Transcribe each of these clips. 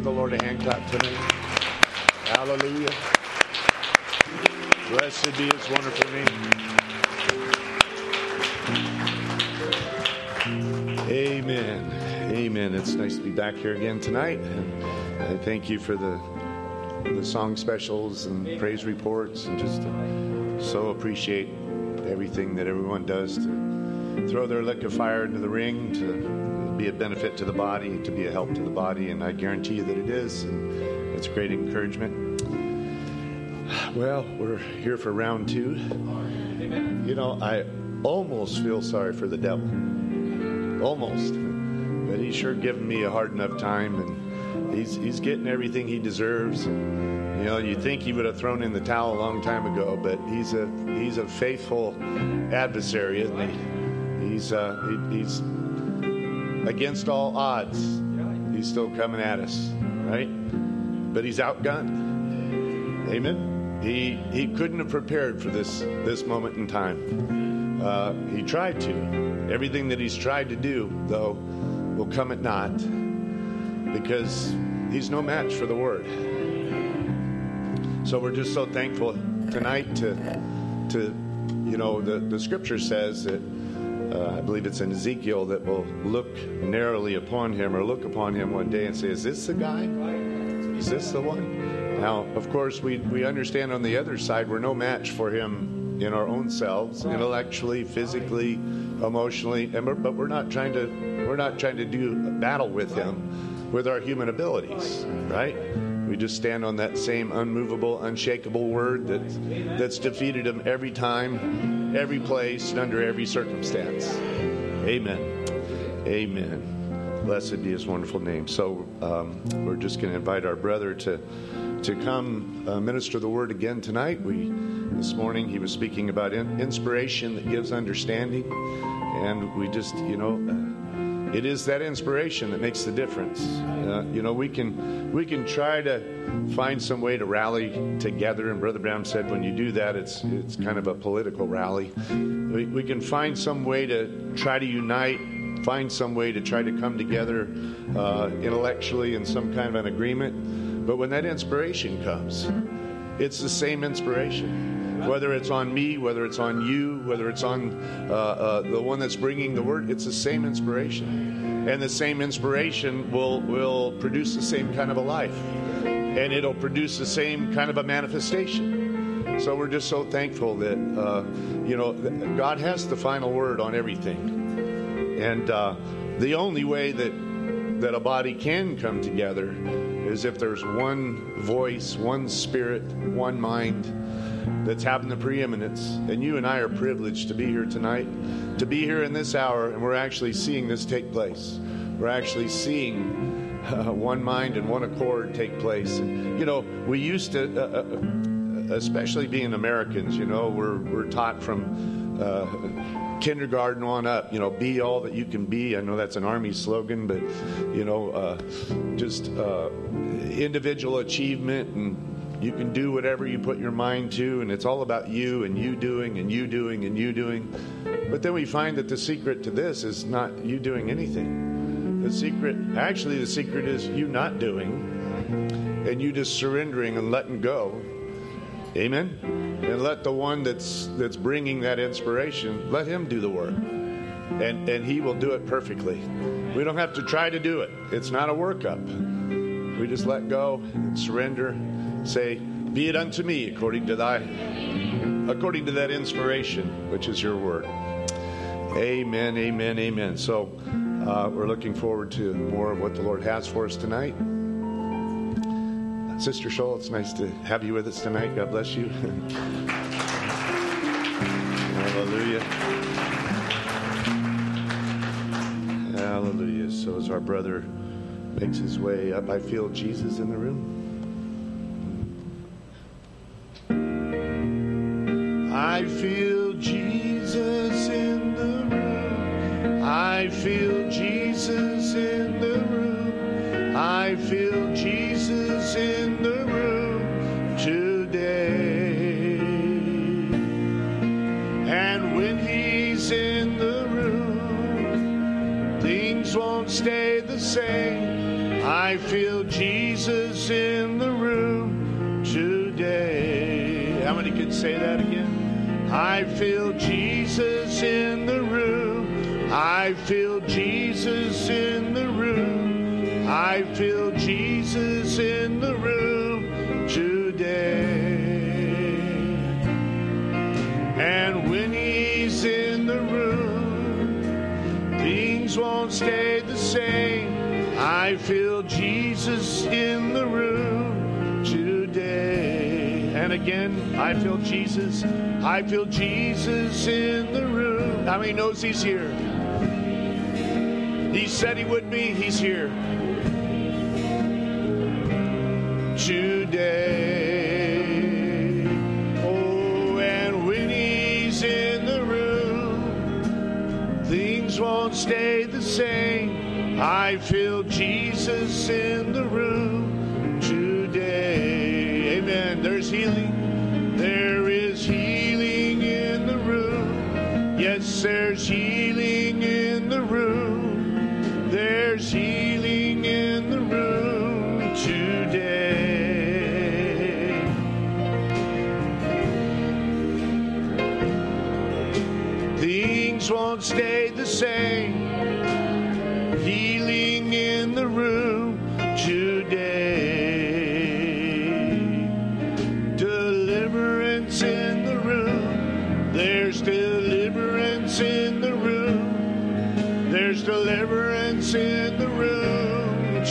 give the Lord a hand clap tonight? Hallelujah. Blessed be his wonderful name. Amen. Amen. It's nice to be back here again tonight. And I thank you for the song specials and praise reports, and just so appreciate everything that everyone does to throw their lick of fire into the ring, to be a benefit to the body, to be a help to the body. And I guarantee you that it is. And it's great encouragement. Well, we're here for round 2. You know, I almost feel sorry for the devil. Almost. But he's sure given me a hard enough time, and he's getting everything he deserves. And, you know, you think he would have thrown in the towel a long time ago, but he's a faithful adversary, isn't he? He's against all odds. He's still coming at us, right? But he's outgunned. Amen. He couldn't have prepared for this moment in time. He tried to. Everything that he's tried to do, though, will come at naught, because he's no match for the word. So we're just so thankful tonight to you know, the scripture says that I believe it's in Ezekiel that will look narrowly upon him, or look upon him one day and say, is this the guy? Is this the one? Now, of course, we understand on the other side we're no match for him in our own selves, intellectually, physically, emotionally, but we're not trying to do battle with him with our human abilities, right? We just stand on that same unmovable, unshakable word that's defeated him every time, every place, and under every circumstance. Amen. Amen. Blessed be his wonderful name. So we're just going to invite our brother to come minister the word again tonight. This morning he was speaking about inspiration that gives understanding, and we just, you know, it is that inspiration that makes the difference. You know, we can try to find some way to rally together, and Brother Brown said when you do that, it's kind of a political rally. We can find some way to try to unite, find some way to try to come together intellectually in some kind of an agreement. But when that inspiration comes, it's the same inspiration. Whether it's on me, whether it's on you, whether it's on the one that's bringing the word, it's the same inspiration. And the same inspiration will produce the same kind of a life. And it'll produce the same kind of a manifestation. So we're just so thankful that, you know, God has the final word on everything. And the only way that a body can come together is if there's one voice, one spirit, one mind that's having the preeminence. And you and I are privileged to be here tonight, to be here in this hour, and we're actually seeing this take place. We're actually seeing one mind and one accord take place. And, you know, we used to, especially being Americans, you know, we're taught from kindergarten on up, you know, be all that you can be. I know that's an Army slogan, but, you know, just individual achievement, and you can do whatever you put your mind to, and it's all about you and you doing and you doing and you doing. But then we find that the secret to this is not you doing anything. The secret is you not doing, and you just surrendering and letting go. Amen? And let the one that's bringing that inspiration, let him do the work. And he will do it perfectly. We don't have to try to do it. It's not a workup. We just let go and surrender. Say, be it unto me according to that inspiration, which is your word. Amen, amen, amen. So we're looking forward to more of what the Lord has for us tonight. Sister Scholl, it's nice to have you with us tonight. God bless you. Hallelujah. Hallelujah. So as our brother makes his way up, I feel Jesus in the room. I feel Jesus in the room. I feel Jesus in the room. I feel Jesus in the room today. And when he's in the room, things won't stay the same. I feel Jesus Let's say that again. I feel Jesus in the room. I feel Jesus in the room. I feel Jesus in the room today. And when he's in the room, things won't stay the same. I feel Jesus in the room today. And again, I feel Jesus. I feel Jesus in the room. How many knows he's here? He said he would be. He's here today. Oh, and when he's in the room, things won't stay the same. I feel Jesus in the room today. Amen. There's healing. There is healing in the room. Yes, there's healing in the room. There's healing in the room today. Things won't stay the same. Healing in the room today. Deliverance in the room. There's deliverance in the room. There's deliverance in the room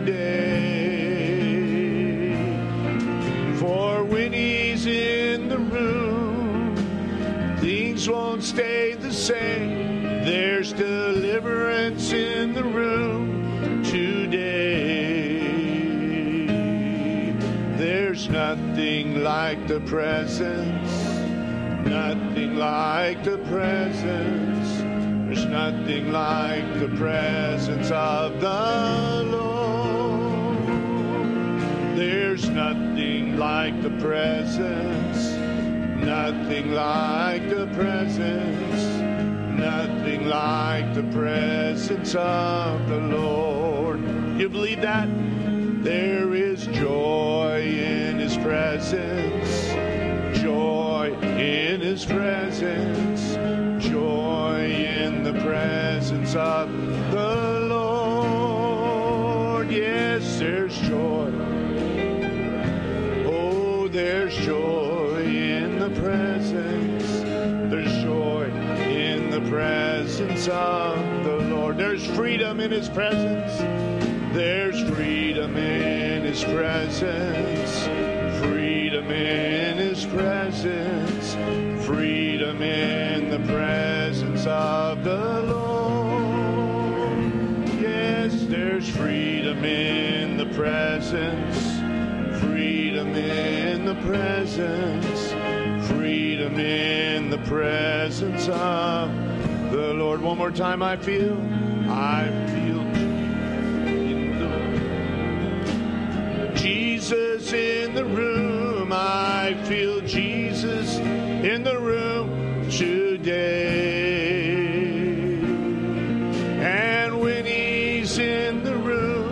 today. For when he's in the room, things won't stay the same. There's deliverance in the room today. There's nothing like the presence. Nothing like the presence. There's nothing like the presence of the Lord. There's nothing like the presence. Nothing like the presence. Nothing like the presence of the Lord. You believe that? There is joy in his presence. Joy in his presence. Joy in the presence of the Lord. Yes, there's joy. Oh, there's joy in the presence. There's joy in the presence of the Lord. There's freedom in his presence. There's freedom in his presence. Freedom in his presence. Freedom in the presence of the Lord. Yes, there's freedom in the presence. Freedom in the presence. Freedom in the presence of the Lord. One more time. I feel Jesus in the room. I feel Jesus in the room today. And when he's in the room,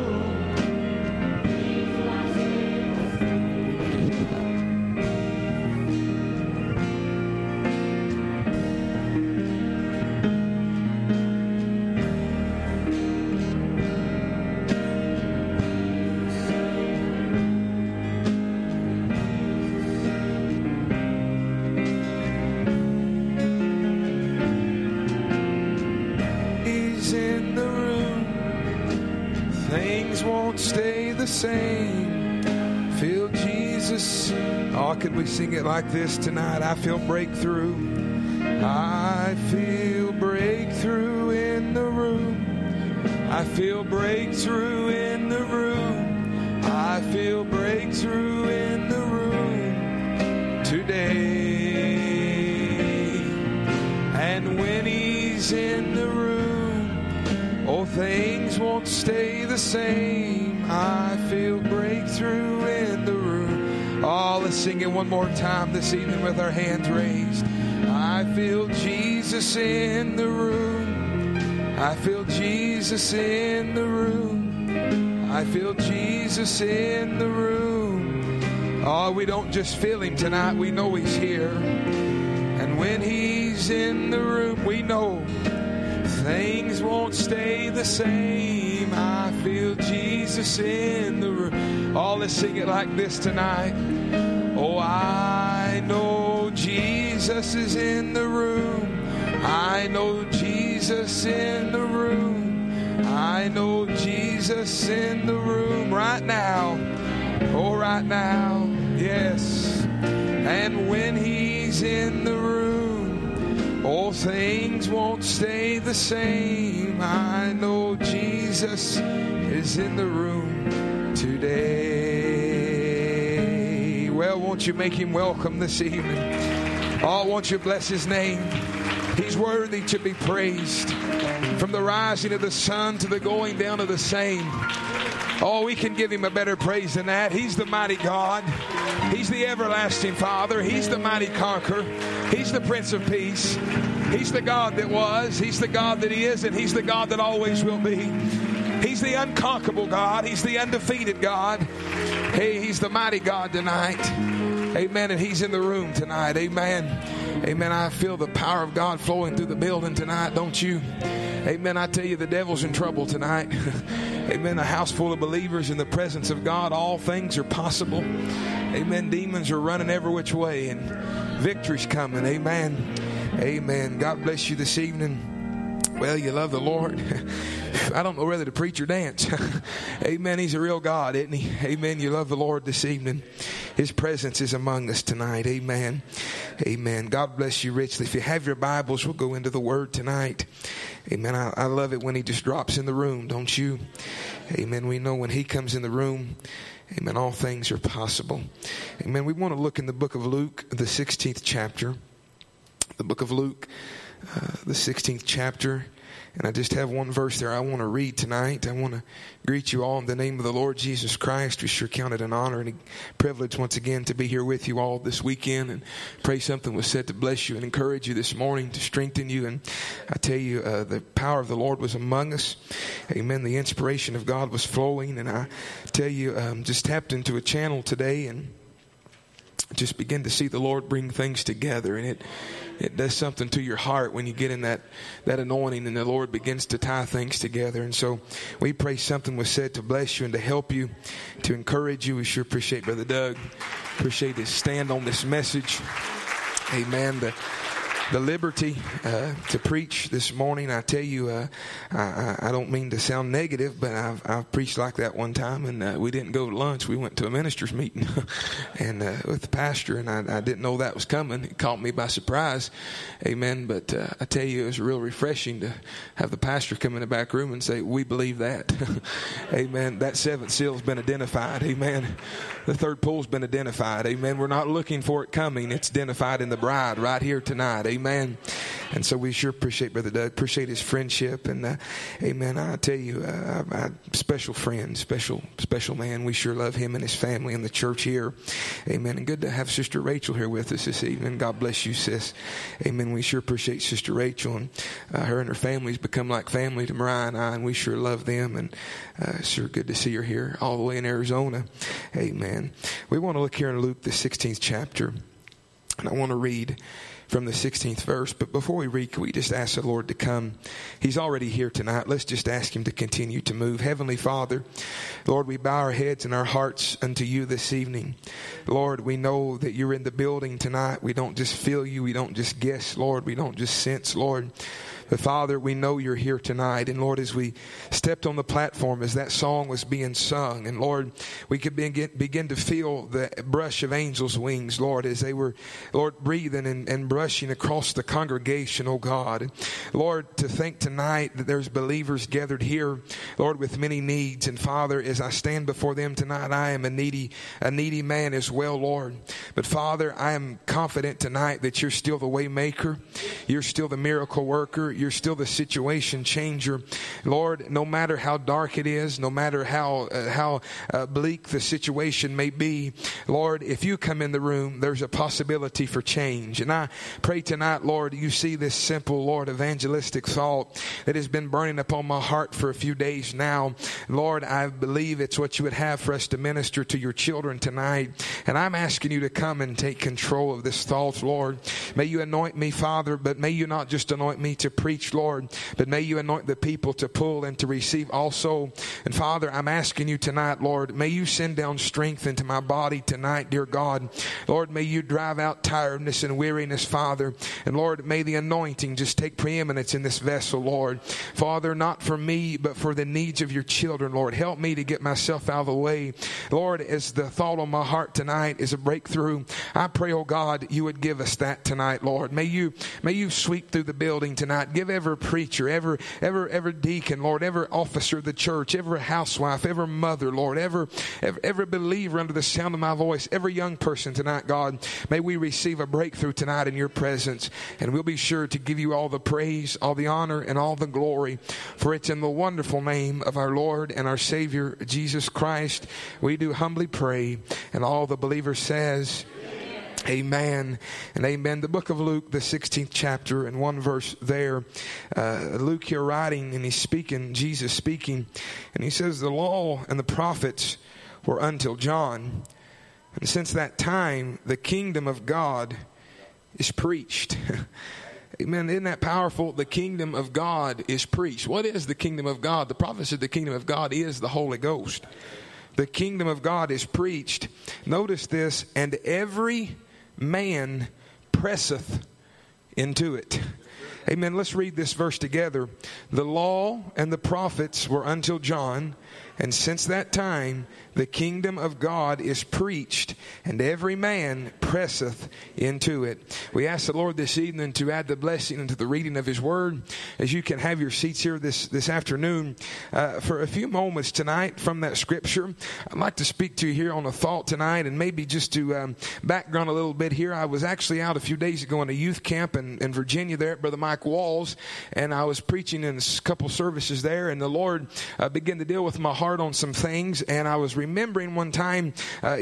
stay the same. Feel Jesus. Oh, could we sing it like this tonight? I feel breakthrough. I feel breakthrough in the room. I feel breakthrough in the room. I feel breakthrough in the room today. And when he's in the room, oh, things won't stay the same. I feel breakthrough in the room. Oh, let's sing it one more time this evening with our hands raised. I feel Jesus in the room. I feel Jesus in the room. I feel Jesus in the room Oh, we don't just feel him tonight. We know he's here. And when he's in the room, we know things won't stay the same. I feel Jesus in the room. Oh, let's sing it like this tonight. Oh, I know Jesus is in the room. I know Jesus in the room. I know Jesus in the room right now. Oh, right now. Yes. And when he's in the room, all things won't stay the same. I know Jesus is in the room today. Well, won't you make him welcome this evening? Oh, won't you bless his name? He's worthy to be praised. From the rising of the sun to the going down of the same. Oh, we can give him a better praise than that. He's the mighty God. He's the everlasting Father. He's the mighty conqueror. He's the Prince of Peace. He's the God that was. He's the God that he is. And he's the God that always will be. He's the unconquerable God. He's the undefeated God. Hey, he's the mighty God tonight. Amen. And he's in the room tonight. Amen. Amen. I feel the power of God flowing through the building tonight, don't you? Amen. I tell you, the devil's in trouble tonight. Amen. A house full of believers in the presence of God, all things are possible. Amen. Demons are running every which way and victory's coming. Amen. Amen. God bless you this evening. Well, you love the Lord. I don't know whether to preach or dance. Amen. He's a real God, isn't he? Amen. You love the Lord this evening. His presence is among us tonight. Amen. Amen. God bless you richly. If you have your Bibles, we'll go into the Word tonight. Amen. I love it when he just drops in the room, don't you? Amen. We know when he comes in the room, amen, all things are possible. Amen. We want to look in the book of Luke, the 16th chapter. The book of Luke, the 16th chapter. And I just have one verse there I want to read tonight. I want to greet you all in the name of the Lord Jesus Christ. We sure count it an honor and a privilege once again to be here with you all this weekend, and pray something was said to bless you and encourage you this morning, to strengthen you. And I tell you, the power of the Lord was among us. Amen. The inspiration of God was flowing. And I tell you, just tapped into a channel today and just begin to see the Lord bring things together. And it does something to your heart when you get in that anointing and the Lord begins to tie things together. And so we pray something was said to bless you and to help you, to encourage you. We sure appreciate Brother Doug. Appreciate his stand on this message. Amen. The liberty to preach this morning. I tell you, I don't mean to sound negative, but I've preached like that one time, and we didn't go to lunch. We went to a minister's meeting and with the pastor, and I didn't know that was coming. It caught me by surprise. Amen. But I tell you, it was real refreshing to have the pastor come in the back room and say, "We believe that." Amen. That seventh seal's been identified. Amen. The third pool's been identified. Amen. We're not looking for it coming. It's identified in the bride right here tonight. Amen. And so we sure appreciate Brother Doug. Appreciate his friendship. And amen. I tell you, special friend, special man. We sure love him and his family and the church here. Amen. And good to have Sister Rachel here with us this evening. God bless you, sis. Amen. We sure appreciate Sister Rachel, and her and her family's become like family to Mariah and I, and we sure love them. And sure good to see her here all the way in Arizona. Amen. We want to look here in Luke, the 16th chapter, and I want to read from the 16th verse. But before we read, can we just ask the Lord to come? He's already here tonight. Let's just ask him to continue to move. Heavenly Father, Lord, we bow our heads and our hearts unto you this evening. Lord, we know that you're in the building tonight. We don't just feel you. We don't just guess, Lord. We don't just sense, Lord. But Father, we know you're here tonight. And Lord, as we stepped on the platform, as that song was being sung, and Lord, we could begin to feel the brush of angels' wings, Lord, as they were, Lord, breathing and brushing across the congregation, oh God. Lord, to think tonight that there's believers gathered here, Lord, with many needs. And Father, as I stand before them tonight, I am a needy man as well, Lord. But Father, I am confident tonight that you're still the way maker. You're still the miracle worker. you're still the situation changer. Lord, no matter how dark it is, no matter how bleak the situation may be, Lord, if you come in the room, there's a possibility for change. And I pray tonight, Lord, you see this simple, Lord, evangelistic thought that has been burning upon my heart for a few days now. Lord, I believe it's what you would have for us to minister to your children tonight. And I'm asking you to come and take control of this thought, Lord. May you anoint me, Father, but may you not just anoint me to preach, Lord, but may you anoint the people to pull and to receive also. And Father, I'm asking you tonight, Lord, may you send down strength into my body tonight, dear God. Lord, may you drive out tiredness and weariness, Father. And Lord, may the anointing just take preeminence in this vessel, Lord. Father, not for me, but for the needs of your children, Lord. Help me to get myself out of the way. Lord, as the thought on my heart tonight is a breakthrough, I pray, oh God, you would give us that tonight, Lord. May you sweep through the building tonight. Give every preacher, every deacon, Lord, every officer of the church, every housewife, every mother, Lord, every believer under the sound of my voice, every young person tonight, God, may we receive a breakthrough tonight in your presence. And we'll be sure to give you all the praise, all the honor, and all the glory. For it's in the wonderful name of our Lord and our Savior, Jesus Christ, we do humbly pray. And all the believers says, amen and amen. The book of Luke, the 16th chapter, and one verse there. Luke here writing, and he's speaking, Jesus speaking, and he says, the law and the prophets were until John. And since that time, the kingdom of God is preached. Amen. Isn't that powerful? The kingdom of God is preached. What is the kingdom of God? The prophet said the kingdom of God is the Holy Ghost. The kingdom of God is preached. Notice this, and every man presseth into it. Amen. Let's read this verse together. The law and the prophets were until John, and since that time the kingdom of God is preached, and every man presseth into it. We ask the Lord this evening to add the blessing into the reading of His Word. As you can have your seats here this afternoon, for a few moments tonight from that Scripture, I'd like to speak to you here on a thought tonight, and maybe just to background a little bit here. I was actually out a few days ago in a youth camp in Virginia there at Brother Mike Walls, and I was preaching in a couple services there, and the Lord began to deal with my heart on some things, and I was remembering one time,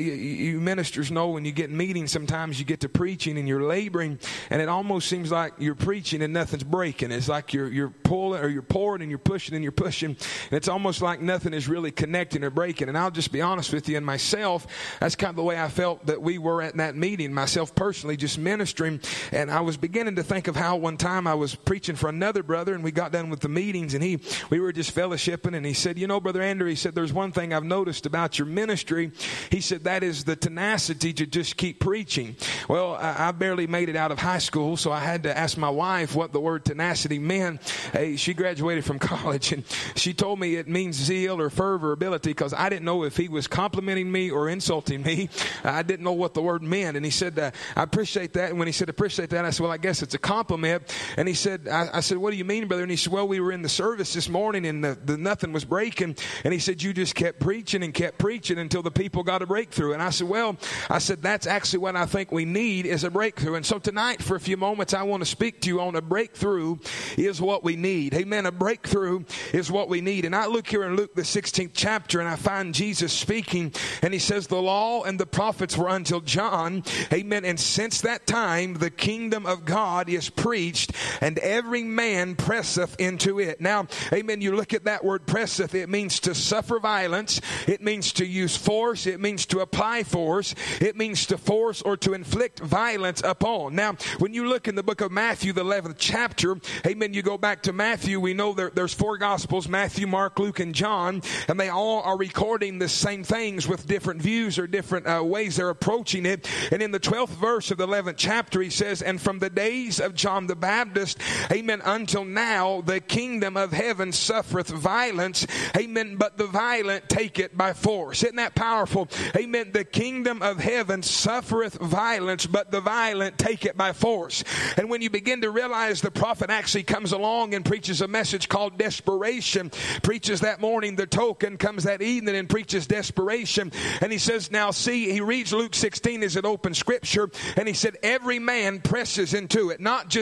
you ministers know when you get in meetings, sometimes you get to preaching and you're laboring, and it almost seems like you're preaching and nothing's breaking. It's like you're pulling, or you're pouring and you're pushing and you're pushing, and it's almost like nothing is really connecting or breaking. And I'll just be honest with you, and myself, that's kind of the way I felt that we were at that meeting, myself personally, just ministering. And I was beginning to think of how one time I was preaching for another brother, and we got done with the meetings, and we were just fellowshipping, and he said, you know, Brother Andrew, he said, there's one thing I've noticed about your ministry. He said, that is the tenacity to just keep preaching. Well, I barely made it out of high school, so I had to ask my wife what the word tenacity meant. Hey, she graduated from college, and she told me it means zeal or fervor, ability, because I didn't know if he was complimenting me or insulting me. I didn't know what the word meant. And he said, I appreciate that. And when he said, appreciate that, I said, well, I guess it's a compliment. And he said, I said, what do you mean, brother? And he said, well, we were in the service this morning, and the nothing was breaking. And he said, you just kept preaching and kept preaching until the people got a breakthrough. And I said, well, that's actually what I think we need is a breakthrough. And so tonight, for a few moments, I want to speak to you on a breakthrough is what we need. Amen. A breakthrough is what we need. And I look here in Luke, the 16th chapter, and I find Jesus speaking, and he says, the law and the prophets were until John. Amen. And since that time, the kingdom of God is preached, and every man presseth into it. Now, amen, you look at that word presseth, it means to suffer violence. It means to use force. It means to apply force. It means to force or to inflict violence upon. Now, when you look in the book of Matthew, the 11th chapter, amen, you go back to Matthew, we know there's 4 Gospels, Matthew, Mark, Luke, and John, and they all are recording the same things with different views or different ways they're approaching it. And in the 12th verse of the 11th chapter, he says, and from the days of John the Baptist, amen, until now, the kingdom of heaven suffereth violence, amen, but the violent take it by force. Isn't that powerful? Amen. The kingdom of heaven suffereth violence, but the violent take it by force. And when you begin to realize the prophet actually comes along and preaches a message called desperation, preaches that morning the token, comes that evening and preaches desperation. And he says, now see, he reads Luke 16 as an open scripture, and he said, every man presses into it, not just simply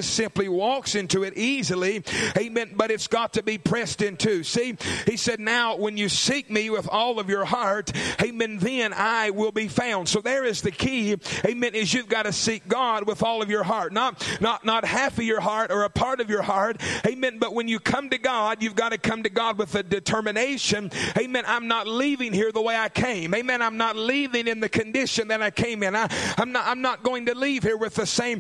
actually walks into it easily. Amen. But it's got to be pressed into. See, he said, now when you seek me with all of your heart, amen, then I will be found. So there is the key. Amen. Is you've got to seek God with all of your heart. Not half of your heart or a part of your heart. Amen. But when you come to God, you've got to come to God with a determination. Amen. I'm not leaving here the way I came. Amen. I'm not leaving in the condition that I came in. I'm not going to leave here with the same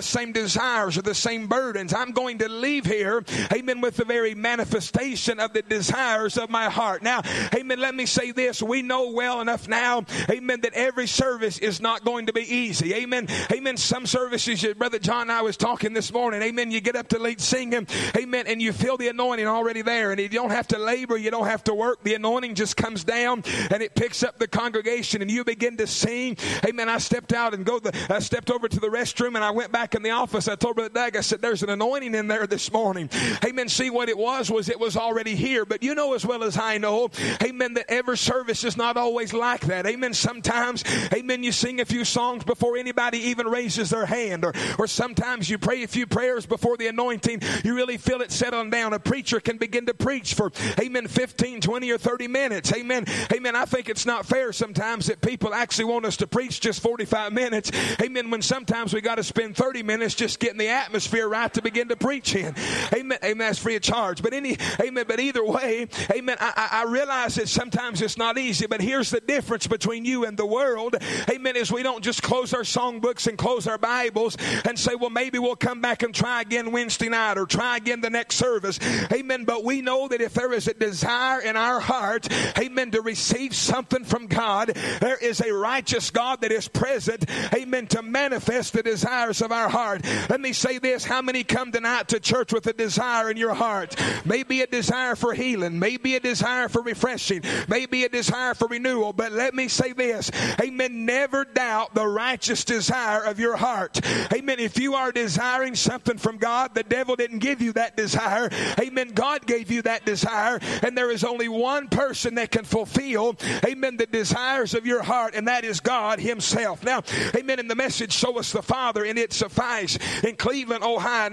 desires or the same burdens. I'm going to leave here, amen, with the very manifestation of the desires of my heart. Now, amen, let me say this. We know well enough now, amen, that every service is not going to be easy. Amen. Amen. Some services, Brother John and I was talking this morning, amen, you get up to lead singing, amen, and you feel the anointing already there, and you don't have to labor, you don't have to work. The anointing just comes down and it picks up the congregation and you begin to sing. Amen. I stepped out and I stepped over to the restroom and I went back in the office. I told Brother Doug, I said, there's an anointing in there this morning. Amen. See, what it was it was already here. But you know as well as I know, amen, that every service is not always like that. Amen. Sometimes, amen, you sing a few songs before anybody even raises their hand. Or sometimes you pray a few prayers before the anointing. You really feel it settle down. A preacher can begin to preach for, amen, 15, 20, or 30 minutes. Amen. Amen. I think it's not fair sometimes that people actually want us to preach just 45 minutes. Amen. When sometimes we got to spend 30 minutes just getting the atmosphere right to begin to preach in. Amen. Amen. That's free of charge. But amen. But either way, amen. I realize that sometimes it's not easy, but here's the difference between you and the world. Amen. Is we don't just close our songbooks and close our Bibles and say, well, maybe we'll come back and try again Wednesday night or try again the next service. Amen. But we know that if there is a desire in our heart, amen, to receive something from God, there is a righteous God that is present, amen, to manifest the desires of our heart. Let me say this. How many come tonight to church with a desire in your heart? Maybe a desire for healing, maybe a desire for refreshing, maybe a desire for renewal. But let me say this. Amen. Never doubt the righteous desire of your heart. Amen. If you are desiring something from God, the devil didn't give you that desire. Amen. God gave you that desire. And there is only one person that can fulfill, amen, the desires of your heart, and that is God himself. Now, amen, in the message, Show Us the Father, and It Suffice, in Cleveland, Ohio,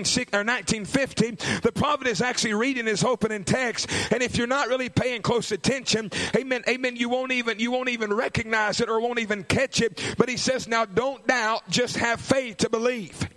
1950, the prophet is actually reading his opening text. And if you're not really paying close attention, amen, amen, you won't even recognize it or won't even catch it. But he says, now don't doubt, just have faith to believe.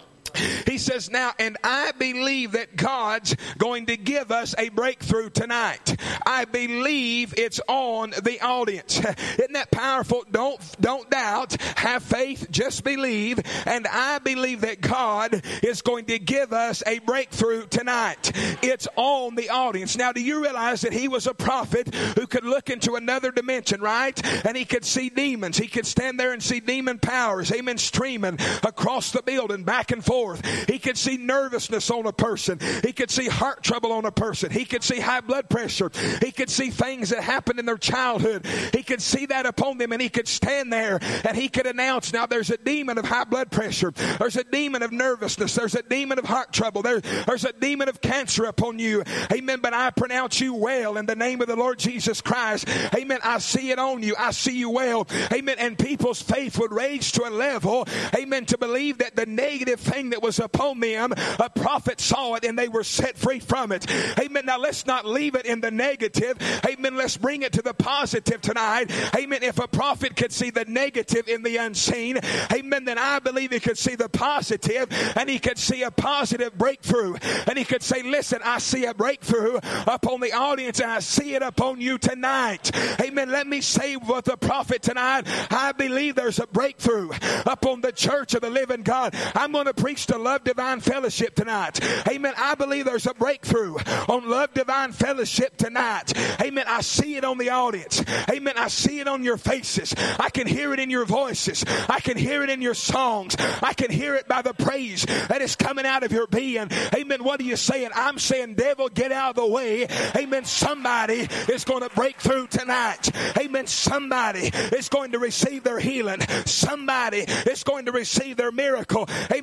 He says now, and I believe that God's going to give us a breakthrough tonight. I believe it's on the audience. Isn't that powerful? Don't doubt. Have faith. Just believe. And I believe that God is going to give us a breakthrough tonight. It's on the audience. Now, do you realize that he was a prophet who could look into another dimension, right? And he could see demons. He could stand there and see demon powers, amen, streaming across the building back and forth. He could see nervousness on a person. He could see heart trouble on a person. He could see high blood pressure. He could see things that happened in their childhood. He could see that upon them, and he could stand there and he could announce, now there's a demon of high blood pressure. There's a demon of nervousness. There's a demon of heart trouble. There's a demon of cancer upon you. Amen. But I pronounce you well in the name of the Lord Jesus Christ. Amen. I see it on you. I see you well. Amen. And people's faith would raise to a level, amen, to believe that the negative thing that was upon them, a prophet saw it and they were set free from it. Amen. Now let's not leave it in the negative. Amen. Let's bring it to the positive tonight. Amen. If a prophet could see the negative in the unseen, amen, then I believe he could see the positive, and he could see a positive breakthrough. And he could say, listen, I see a breakthrough upon the audience, and I see it upon you tonight. Amen. Let me say with the prophet tonight, I believe there's a breakthrough upon the church of the living God. I'm going to preach to Love Divine Fellowship tonight. Amen. I believe there's a breakthrough on Love Divine Fellowship tonight. Amen. I see it on the audience. Amen. I see it on your faces. I can hear it in your voices. I can hear it in your songs. I can hear it by the praise that is coming out of your being. Amen. What are you saying? I'm saying, devil, get out of the way. Amen. Somebody is going to break through tonight. Amen. Somebody is going to receive their healing. Somebody is going to receive their miracle. Amen. Do not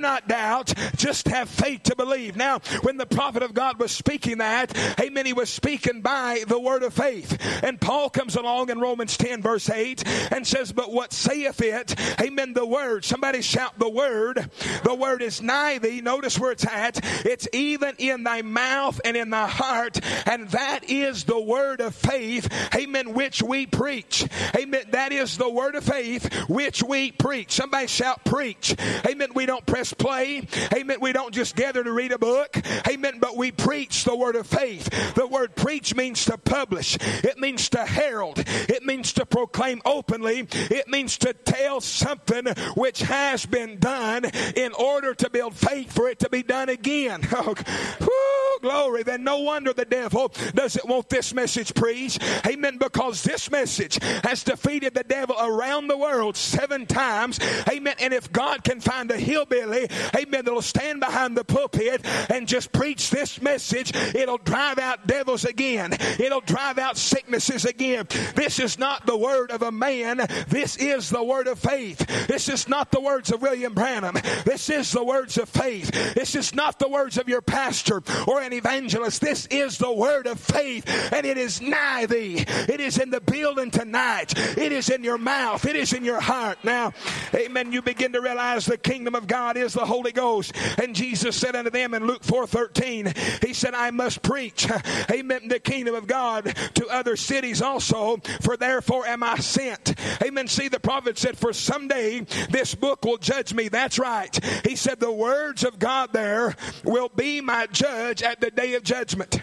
not doubt, just have faith to believe. Now, when the prophet of God was speaking that, amen, he was speaking by the word of faith. And Paul comes along in Romans 10 verse 8 and says, but what saith it? Amen, the word. Somebody shout the word. The word is nigh thee. Notice where it's at. It's even in thy mouth and in thy heart. And that is the word of faith, amen, which we preach. Amen, that is the word of faith which we preach. Somebody shout preach. Amen, we don't press play. Amen, we don't just gather to read a book. Amen, but we preach the word of faith. The word preach means to publish. It means to herald. It means to proclaim openly. It means to tell something which has been done in order to build faith for it to be done again. Oh, whoo, glory. Then no wonder the devil doesn't want this message preached. Amen, because this message has defeated the devil around the world 7 times. Amen, and if God can find a hillbilly, amen, that'll stand behind the pulpit and just preach this message, it'll drive out devils again. It'll drive out sicknesses again. This is not the word of a man. This is the word of faith. This is not the words of William Branham. This is the words of faith. This is not the words of your pastor or an evangelist. This is the word of faith, and it is nigh thee. It is in the building tonight. It is in your mouth. It is in your heart. Now, amen, you begin to realize the kingdom of God is the Holy Ghost. And Jesus said unto them in Luke 4:13, he said, I must preach, amen, the kingdom of God to other cities also, for therefore am I sent. Amen. See, the prophet said, for someday this book will judge me. That's right. He said the words of God there will be my judge at the day of judgment.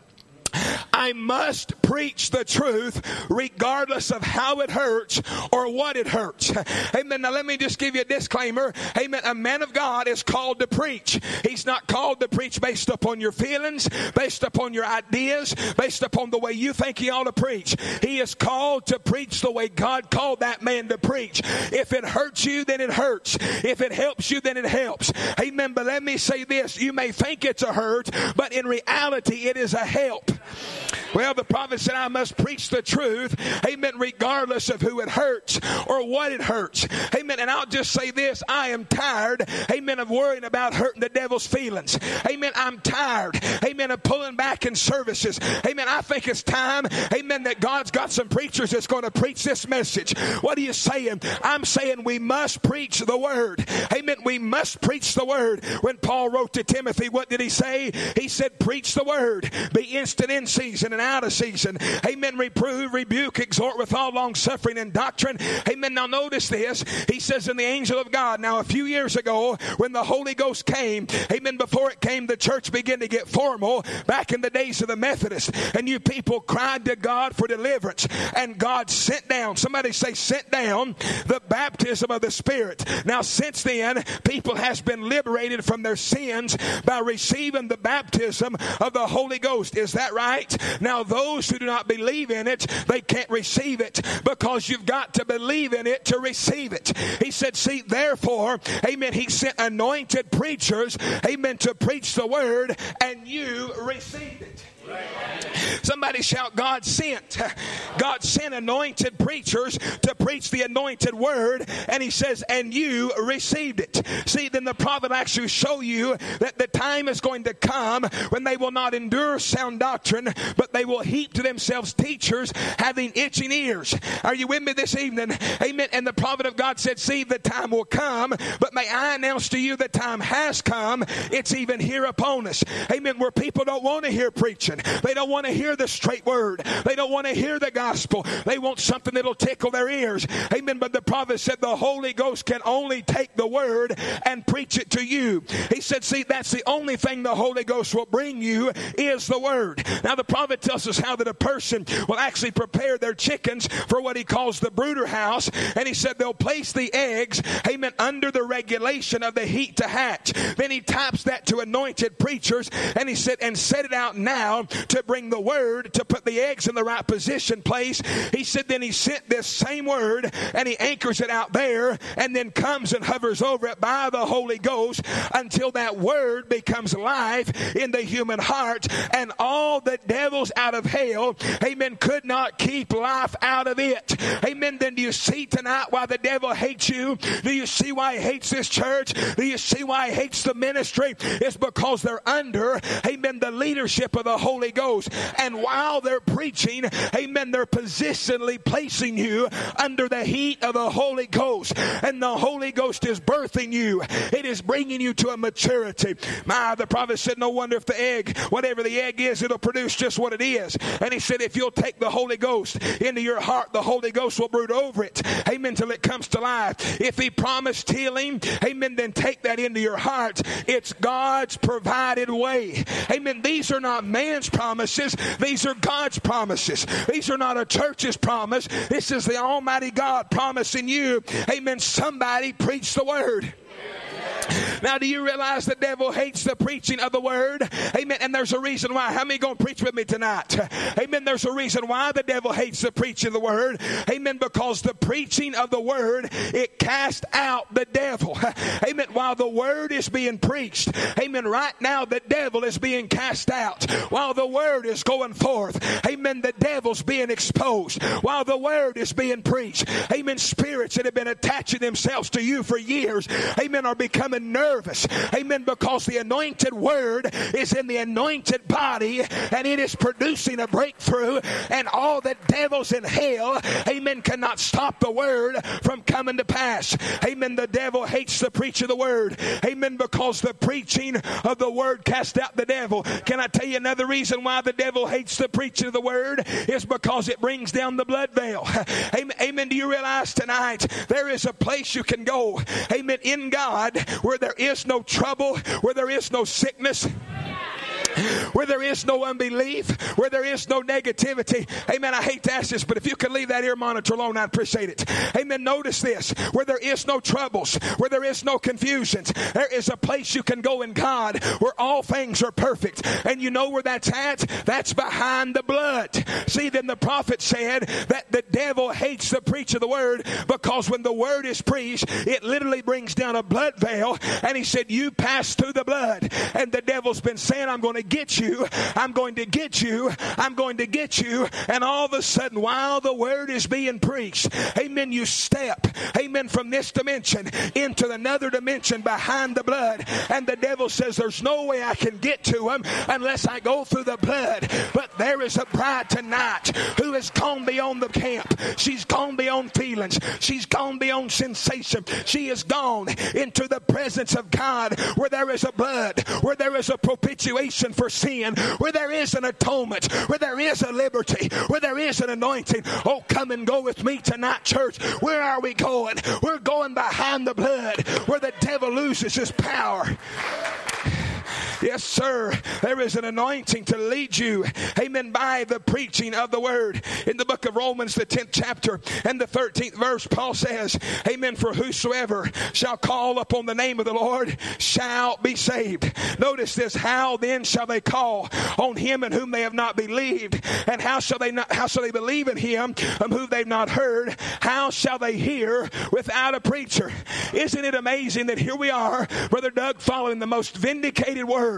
I must preach the truth regardless of how it hurts or what it hurts. Amen. Now let me just give you a disclaimer. Amen. A man of God is called to preach. He's not called to preach based upon your feelings, based upon your ideas, based upon the way you think he ought to preach. He is called to preach the way God called that man to preach. If it hurts you, then it hurts. If it helps you, then it helps. Amen. But let me say this. You may think it's a hurt, but in reality it is a help. Well, the prophet said, I must preach the truth, amen, regardless of who it hurts or what it hurts. Amen. And I'll just say this, I am tired, amen, of worrying about hurting the devil's feelings. Amen. I'm tired, amen, of pulling back in services. Amen. I think it's time, amen, that God's got some preachers that's going to preach this message. What are you saying? I'm saying we must preach the word. Amen. We must preach the word. When Paul wrote to Timothy, what did he say? He said, preach the word. Be instant in season and out of season. Amen. Reprove, rebuke, exhort with all long suffering and doctrine. Amen. Now notice this. He says in the angel of God. Now a few years ago when the Holy Ghost came, amen, before it came, the church began to get formal back in the days of the Methodists. And you people cried to God for deliverance. And God sent down, somebody say sent down, the baptism of the Spirit. Now since then, people has been liberated from their sins by receiving the baptism of the Holy Ghost. Is that right? Now those who do not believe in it, they can't receive it because you've got to believe in it to receive it. He said, see, therefore, amen, he sent anointed preachers, amen, to preach the word, and you received it. Somebody shout, God sent. God sent anointed preachers to preach the anointed word, and he says, and you received it. See, then the prophet actually show you that the time is going to come when they will not endure sound doctrine, but they will heap to themselves teachers having itching ears. Are you with me this evening? Amen. And the prophet of God said, see, the time will come, but may I announce to you the time has come. It's even here upon us. Amen. Where people don't want to hear preaching. They don't want to hear the straight word. They don't want to hear the gospel. They want something that'll tickle their ears. Amen. But the prophet said the Holy Ghost can only take the word and preach it to you. He said, see, that's the only thing the Holy Ghost will bring you is the word. Now the prophet tells us how that a person will actually prepare their chickens for what he calls the brooder house. And he said they'll place the eggs, amen, under the regulation of the heat to hatch. Then he types that to anointed preachers, and he said, and set it out now to bring the word, to put the eggs in the right position, place. He said then he sent this same word and he anchors it out there and then comes and hovers over it by the Holy Ghost until that word becomes life in the human heart, and all the devils out of hell, amen, could not keep life out of it. Amen. Then do you see tonight why the devil hates you? Do you see why he hates hates this church? Do you see why he hates the ministry? It's because they're under, amen, the leadership of the Holy Ghost. And while they're preaching, amen, they're positionally placing you under the heat of the Holy Ghost. And the Holy Ghost is birthing you. It is bringing you to a maturity. The prophet said, no wonder if the egg, whatever the egg is, it'll produce just what it is. And he said, if you'll take the Holy Ghost into your heart, the Holy Ghost will brood over it, amen, till it comes to life. If he promised healing, amen, then take that into your heart. It's God's provided way. Amen. These are not man's promises. These are God's promises. These are not a church's promise. This is the Almighty God promising you. Amen. Somebody preach the word. Now, do you realize the devil hates the preaching of the word? Amen. And there's a reason why. How many going to preach with me tonight? Amen. There's a reason why the devil hates the preaching of the word. Amen. Because the preaching of the word, it casts out the devil. Amen. While the word is being preached, amen, right now the devil is being cast out. While the word is going forth, amen, the devil's being exposed. While the word is being preached, amen, spirits that have been attaching themselves to you for years, amen, are becoming nervous, amen, because the anointed word is in the anointed body and it is producing a breakthrough, and all the devils in hell, amen, cannot stop the word from coming to pass. Amen. The devil hates the preaching of the word, amen, because the preaching of the word cast out the devil. Can I tell you another reason why the devil hates the preaching of the word? Is because it brings down the blood veil. Amen. Amen. Do you realize tonight there is a place you can go, amen, in God, where there is no trouble, where there is no sickness, where there is no unbelief, where there is no negativity. Amen. I hate to ask this, but if you could leave that ear monitor alone, I'd appreciate it. Amen. Notice this. Where there is no troubles, where there is no confusions, there is a place you can go in God where all things are perfect. And you know where that's at? That's behind the blood. See, then the prophet said that the devil hates the preach of the word, because when the word is preached, it literally brings down a blood veil. And he said, you pass through the blood. And the devil's been saying, I'm going to get you, I'm going to get you, I'm going to get you. And all of a sudden, while the word is being preached, amen, you step, amen, from this dimension into another dimension behind the blood. And the devil says, there's no way I can get to him unless I go through the blood. But there is a bride tonight who has gone beyond the camp. She's gone beyond feelings. She's gone beyond sensation. She has gone into the presence of God, where there is a blood, where there is a propitiation for sin, where there is an atonement, where there is a liberty, where there is an anointing. Oh, come and go with me tonight, church. Where are we going? We're going behind the blood, where the devil loses his power. Yes, sir. There is an anointing to lead you, amen, by the preaching of the word. In the book of Romans, the 10th chapter and the 13th verse, Paul says, amen, for whosoever shall call upon the name of the Lord shall be saved. Notice this. How then shall they call on him in whom they have not believed? And how shall they believe in him whom they've not heard? How shall they hear without a preacher? Isn't it amazing that here we are, Brother Doug, following the most vindicated word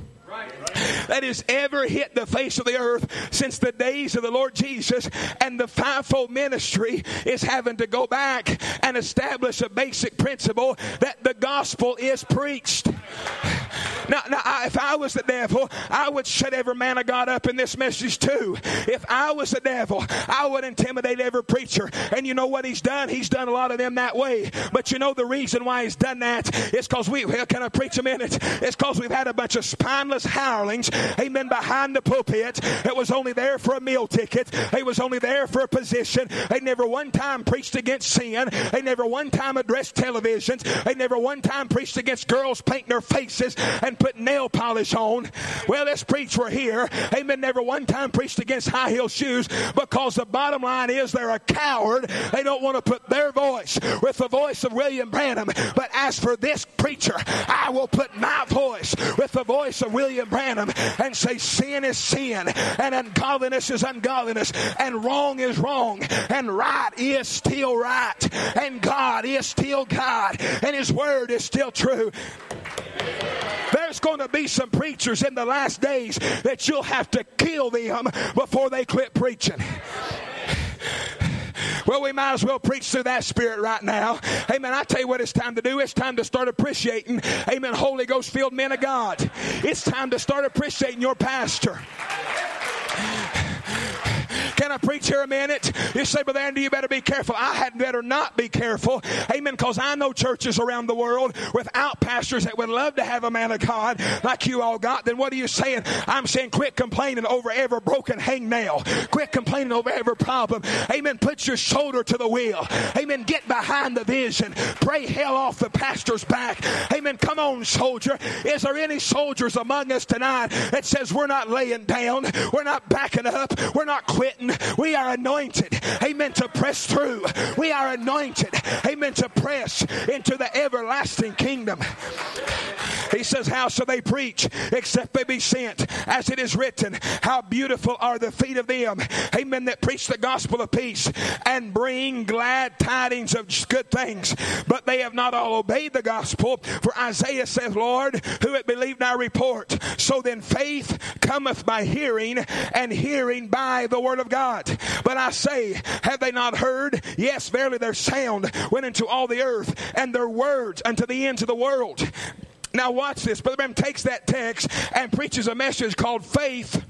that has ever hit the face of the earth since the days of the Lord Jesus, and the fivefold ministry is having to go back and establish a basic principle that the gospel is preached. Now, if I was the devil, I would shut every man of God up in this message too. If I was the devil, I would intimidate every preacher. And you know what he's done? He's done a lot of them that way. But you know the reason why he's done that is because can I preach a minute? It's because we've had a bunch of spineless hirelings, amen, behind the pulpit. It was only there for a meal ticket. They was only there for a position. They never one time preached against sin. They never one time addressed televisions. They never one time preached against girls painting their faces and put nail polish on. Well, let's preach we're here. Amen. Never one time preached against high heel shoes, because the bottom line is they're a coward. They don't want to put their voice with the voice of William Branham. But as for this preacher, I will put my voice with the voice of William Branham and say sin is sin, and ungodliness is ungodliness, and wrong is wrong, and right is still right, and God is still God, and his word is still true. There's going to be some preachers in the last days that you'll have to kill them before they quit preaching. Well, we might as well preach through that spirit right now. Amen. I tell you what it's time to do. It's time to start appreciating, amen, Holy Ghost filled men of God. It's time to start appreciating your pastor. Can I preach here a minute? You say, Brother Andy, you better be careful. I had better not be careful. Amen. Because I know churches around the world without pastors that would love to have a man of God like you all got. Then what are you saying? I'm saying quit complaining over every broken hangnail. Quit complaining over every problem. Amen. Put your shoulder to the wheel. Amen. Get behind the vision. Pray hell off the pastor's back. Amen. Come on, soldier. Is there any soldiers among us tonight that says we're not laying down? We're not backing up. We're not quitting. We are anointed, amen, to press through. We are anointed, amen, to press into the everlasting kingdom. He says, how shall they preach except they be sent? As it is written, how beautiful are the feet of them, amen, that preach the gospel of peace and bring glad tidings of good things. But they have not all obeyed the gospel. For Isaiah saith, Lord, who hath believed our report? So then faith cometh by hearing, and hearing by the word of God. But I say, have they not heard? Yes, verily their sound went into all the earth, and their words unto the ends of the world. Now watch this. Brother Branham takes that text and preaches a message called faith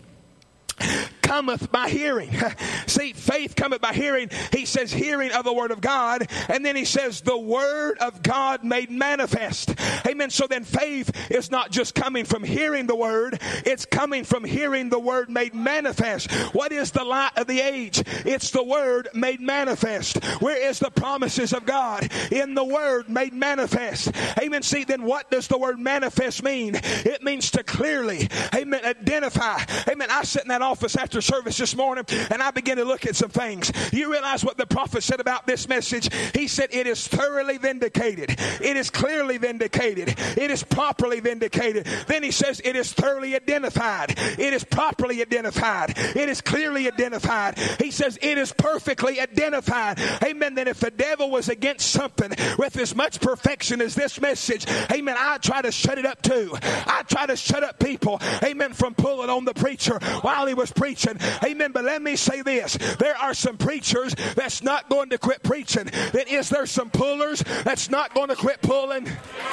cometh by hearing. See, faith cometh by hearing. He says hearing of the word of God, and then he says the word of God made manifest. Amen. So then faith is not just coming from hearing the word, it's coming from hearing the word made manifest. What is the light of the age? It's the word made manifest. Where is the promises of God? In the word made manifest. Amen. See, then what does the word manifest mean? It means to clearly, amen, identify. Amen. I sat in that office after service this morning, and I began to look at some things. You realize what the prophet said about this message? He said it is thoroughly vindicated. It is clearly vindicated. It is properly vindicated. Then he says it is thoroughly identified. It is properly identified. It is clearly identified. He says it is perfectly identified. Amen. Then if the devil was against something with as much perfection as this message, amen, I try to shut it up too. I try to shut up people, amen, from pulling on the preacher while he was preaching. Amen. But let me say this. There are some preachers that's not going to quit preaching. Then is there some pullers that's not going to quit pulling?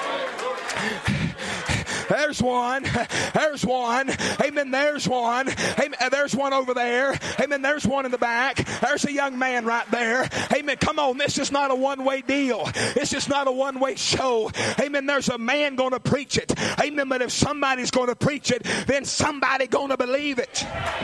There's one. There's one. Amen. There's one. Amen. There's one over there. Amen. There's one in the back. There's a young man right there. Amen. Come on. This is not a one-way deal. This is not a one-way show. Amen. There's a man going to preach it. Amen. But if somebody's going to preach it, then somebody going to believe it.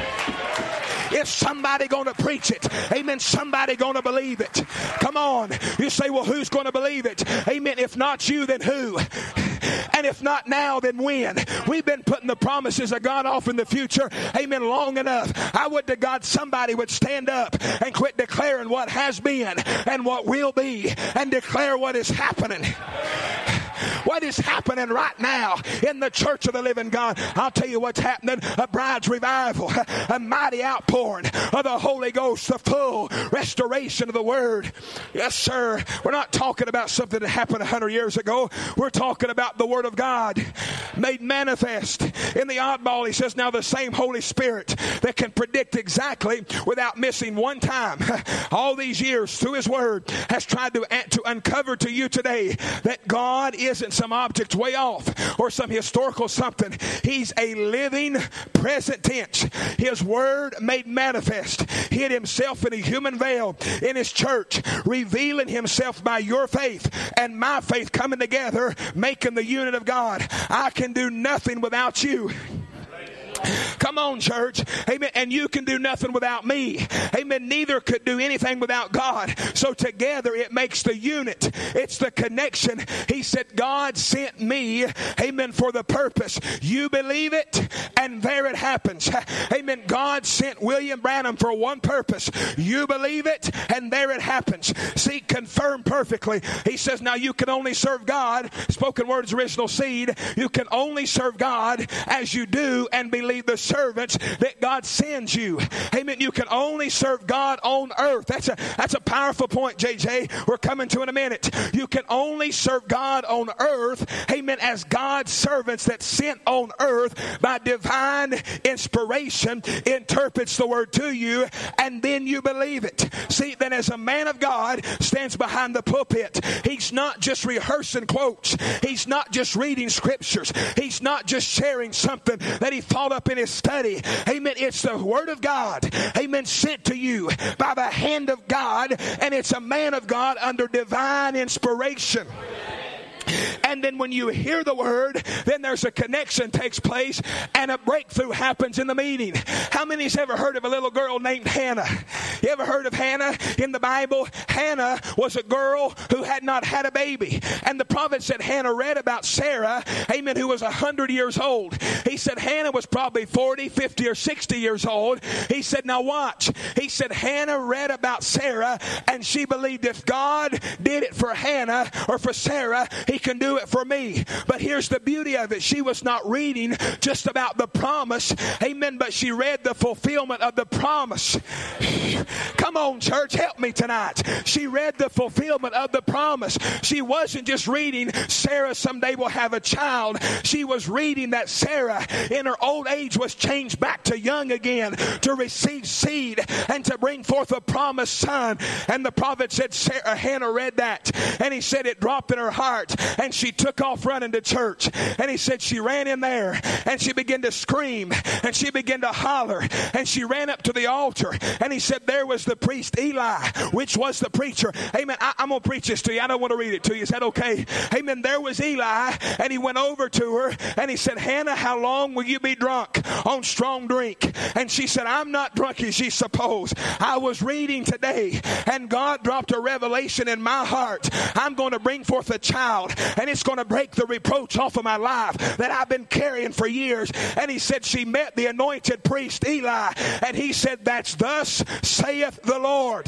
If somebody going to preach it, amen, somebody going to believe it. Come on. You say, well, who's going to believe it? Amen. If not you, then who? And if not now, then when? We've been putting the promises of God off in the future, amen, long enough. I would to God somebody would stand up and quit declaring what has been and what will be and declare what is happening. What is happening right now in the church of the living God? I'll tell you what's happening. A bride's revival, a mighty outpouring of the Holy Ghost, the full restoration of the word. Yes, sir. We're not talking about something that happened 100 years ago. We're talking about the word of God made manifest. In the oddball, he says, now the same Holy Spirit that can predict exactly without missing one time all these years through his word has tried to uncover to you today that God isn't some object way off or some historical something. He's a living present tense. His word made manifest, hid himself in a human veil in his church, revealing himself by your faith and my faith coming together, making the unit of God. I can do nothing without you. Come on, church. Amen. And you can do nothing without me. Amen. Neither could do anything without God. So together it makes the unit. It's the connection. He said, God sent me, amen, for the purpose. You believe it, and there it happens. Amen. God sent William Branham for one purpose. You believe it, and there it happens. See, confirmed perfectly. He says, now you can only serve God. Spoken word's original seed. You can only serve God as you do and believe believe the servants that God sends you. Amen. You can only serve God on earth. That's a powerful point, JJ. We're coming to in a minute. You can only serve God on earth, amen, as God's servants that sent on earth by divine inspiration interprets the word to you, and then you believe it. See, then as a man of God stands behind the pulpit, he's not just rehearsing quotes. He's not just reading scriptures. He's not just sharing something that he thought up in his study. Amen. It's the word of God, amen, sent to you by the hand of God, and it's a man of God under divine inspiration. And then when you hear the word, then there's a connection takes place and a breakthrough happens in the meeting. How many's ever heard of a little girl named Hannah? You ever heard of Hannah in the Bible? Hannah was a girl who had not had a baby. And the prophet said Hannah read about Sarah, amen, who was 100 years old. He said Hannah was probably 40, 50, or 60 years old. He said, now watch. He said Hannah read about Sarah, and she believed if God did it for Hannah or for Sarah, he can do it for me. But here's the beauty of it. She was not reading just about the promise, amen, but she read the fulfillment of the promise. Come on, church, help me tonight. She read the fulfillment of the promise. She wasn't just reading Sarah someday will have a child. She was reading that Sarah in her old age was changed back to young again to receive seed and to bring forth a promised son. And the prophet said Hannah read that, and he said it dropped in her heart, and she took off running to church. And he said she ran in there and she began to scream and she began to holler, and she ran up to the altar, and he said there was the priest Eli, which was the preacher. Amen. I'm going to preach this to you. I don't want to read it to you. Is that okay? Amen. There was Eli, and he went over to her and he said, Hannah, how long will you be drunk on strong drink? And she said, I'm not drunk as ye suppose. I was reading today and God dropped a revelation in my heart. I'm going to bring forth a child, and it's going to break the reproach off of my life that I've been carrying for years. And he said she met the anointed priest Eli, and he said, that's thus saith the Lord.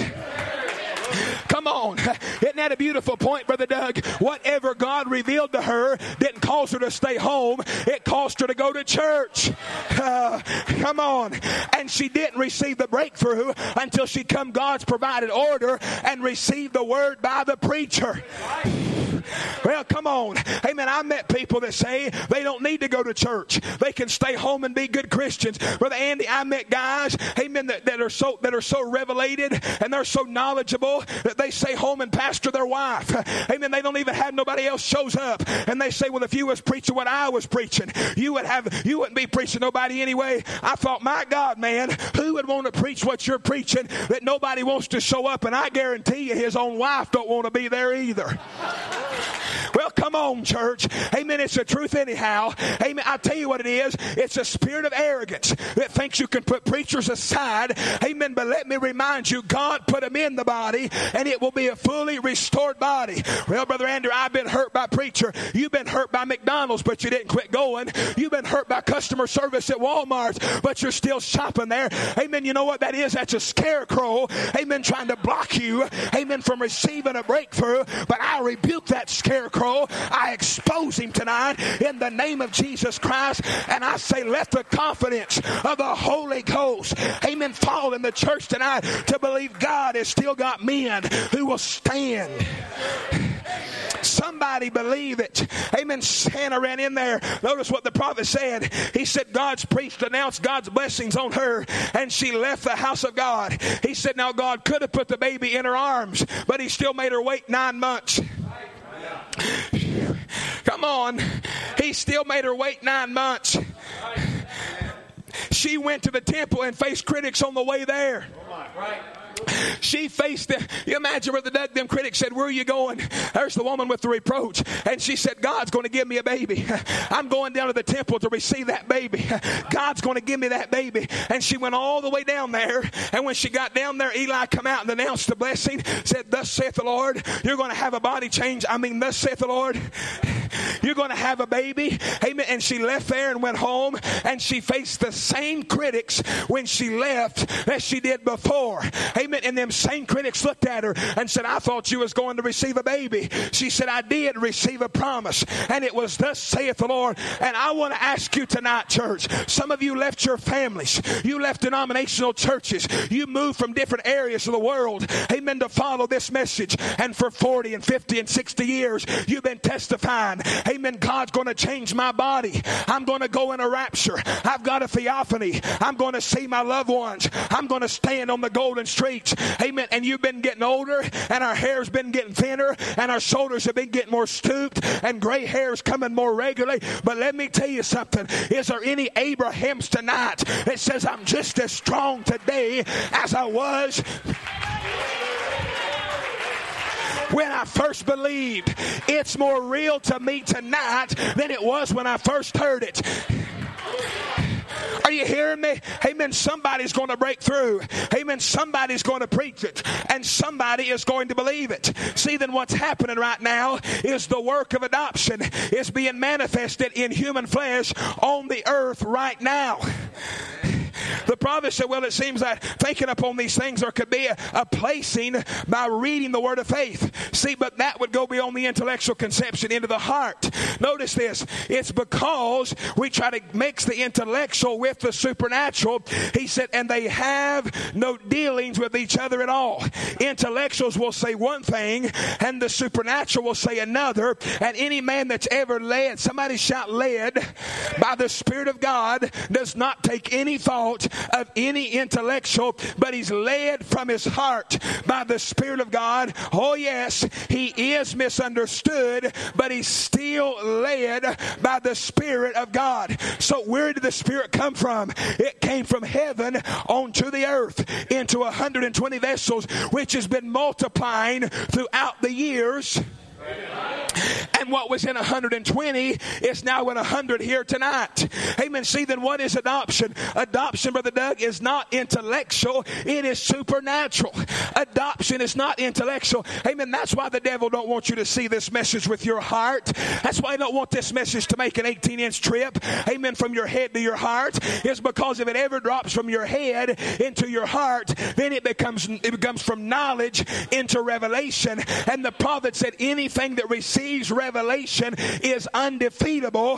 Come on. Isn't that a beautiful point, Brother Doug? Whatever God revealed to her didn't cause her to stay home. It caused her to go to church. Come on. And she didn't receive the breakthrough until she come God's provided order and received the word by the preacher. Well, come on. Amen. I met people that say they don't need to go to church. They can stay home and be good Christians. Brother Andy, I met guys, amen, that are so revelated and they're so knowledgeable that they stay home and pastor their wife. Amen. They don't even have nobody else shows up. And they say, well, if you was preaching what I was preaching, you wouldn't be preaching nobody anyway. I thought, my God, man, who would want to preach what you're preaching that nobody wants to show up? And I guarantee you his own wife don't want to be there either. Well, come on, church. Amen. It's the truth anyhow. Amen. I tell you what it is. It's a spirit of arrogance that thinks you can put preachers aside. Amen. But let me remind you, God put them in the body, and it will be a fully restored body. Well, Brother Andrew, I've been hurt by preacher. You've been hurt by McDonald's, but you didn't quit going. You've been hurt by customer service at Walmart, but you're still shopping there. Amen. You know what that is? That's a scarecrow. Amen. Trying to block you. Amen. From receiving a breakthrough. But I rebuke that scarecrow. I expose him tonight in the name of Jesus Christ, and I say let the confidence of the Holy Ghost, amen, fall in the church tonight to believe God has still got men who will stand. Somebody believe it. Amen. Hannah ran in there. Notice what the prophet said. He said God's priest announced God's blessings on her, and she left the house of God. He said now God could have put the baby in her arms, but he still made her wait 9 months. Come on. He still made her wait 9 months. She went to the temple and faced critics on the way there. She faced them. You imagine where them critics said, where are you going? There's the woman with the reproach. And she said, God's going to give me a baby. I'm going down to the temple to receive that baby. God's going to give me that baby. And she went all the way down there. And when she got down there, Eli come out and announced the blessing. Said, thus saith the Lord, you're going to have a body change. Thus saith the Lord. You're going to have a baby. Amen. And she left there and went home, and she faced the same critics when she left as she did before. Amen. And them same critics looked at her and said, I thought you was going to receive a baby. She said, I did receive a promise, and it was thus saith the Lord. And I want to ask you tonight, church, some of you left your families. You left denominational churches. You moved from different areas of the world, amen, to follow this message. And for 40 and 50 and 60 years, you've been testifying, amen, God's going to change my body. I'm going to go in a rapture. I've got a theophany. I'm going to see my loved ones. I'm going to stand on the golden streets. Amen. And you've been getting older, and our hair's been getting thinner, and our shoulders have been getting more stooped, and gray hair's coming more regularly. But let me tell you something. Is there any Abrahams tonight that says, I'm just as strong today as I was when I first believed? It's more real to me tonight than it was when I first heard it. Are you hearing me? Amen. Somebody's going to break through. Amen. Somebody's going to preach it, and somebody is going to believe it. See, then what's happening right now is the work of adoption is being manifested in human flesh on the earth right now. The prophet said, well, it seems that thinking upon these things there could be a placing by reading the word of faith. See, but that would go beyond the intellectual conception into the heart. Notice this. It's because we try to mix the intellectual with the supernatural. He said, and they have no dealings with each other at all. Intellectuals will say one thing, and the supernatural will say another. And any man that's ever led, somebody shout led, by the Spirit of God, does not take any thought of any intellectual, but he's led from his heart by the Spirit of God. Oh yes, he is misunderstood, but he's still led by the Spirit of God. So where did the Spirit come from? It came from heaven onto the earth into 120 vessels, which has been multiplying throughout the years. And what was in 120 is now in 100 here tonight. Amen. See, then what is adoption? Adoption, Brother Doug, is not intellectual. It is supernatural. Adoption is not intellectual. Amen. That's why the devil don't want you to see this message with your heart. That's why I don't want this message to make an 18-inch trip. Amen. From your head to your heart. Is because if it ever drops from your head into your heart, then it becomes from knowledge into revelation. And the prophet said anything that receives revelation is undefeatable.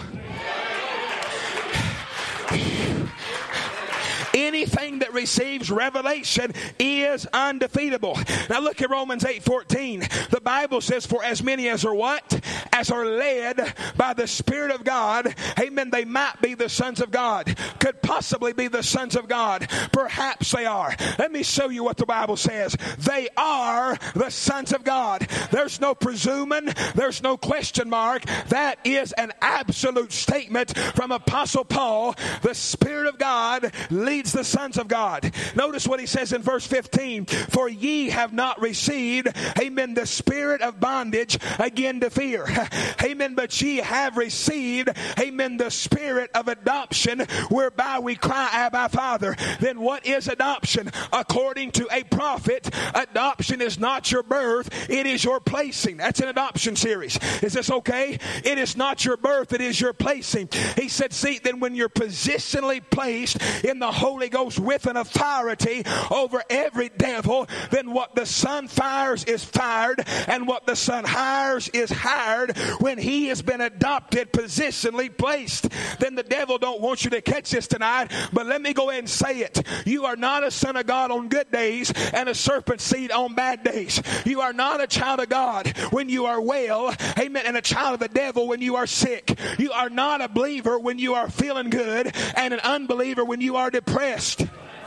Anything that receives revelation is undefeatable. Now look at Romans 8:14. The Bible says, for as many as are what? As are led by the Spirit of God, amen, they might be the sons of God. Could possibly be the sons of God. Perhaps they are. Let me show you what the Bible says. They are the sons of God. There's no presuming. There's no question mark. That is an absolute statement from Apostle Paul. The Spirit of God leads the sons of God. Notice what he says in verse 15. For ye have not received, amen, the spirit of bondage again to fear. Amen. But ye have received, amen, the spirit of adoption, whereby we cry, Abba, Father. Then what is adoption? According to a prophet, adoption is not your birth, it is your placing. That's an adoption series. Is this okay? It is not your birth, it is your placing. He said, see, then when you're positionally placed in the Holy Ghost with an authority over every devil, then what the Son fires is fired, and what the Son hires is hired when he has been adopted, positionally placed. Then the devil don't want you to catch this tonight, but let me go ahead and say it. You are not a son of God on good days and a serpent seed on bad days. You are not a child of God when you are well, amen, and a child of the devil when you are sick. You are not a believer when you are feeling good and an unbeliever when you are depressed.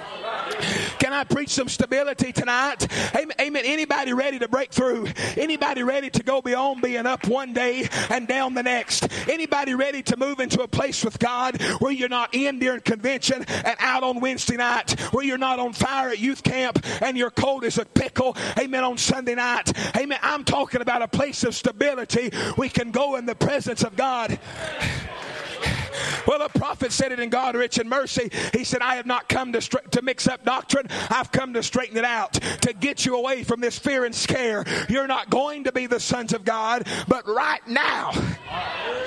Can I preach some stability tonight? Amen. Anybody ready to break through? Anybody ready to go beyond being up one day and down the next? Anybody ready to move into a place with God where you're not in during convention and out on Wednesday night, where you're not on fire at youth camp and you're cold as a pickle, amen, on Sunday night? Amen. I'm talking about a place of stability. We can go in the presence of God. Well, the prophet said it in God Rich in Mercy. He said, I have not come to mix up doctrine. I've come to straighten it out, to get you away from this fear and scare. You're not going to be the sons of God, but right now,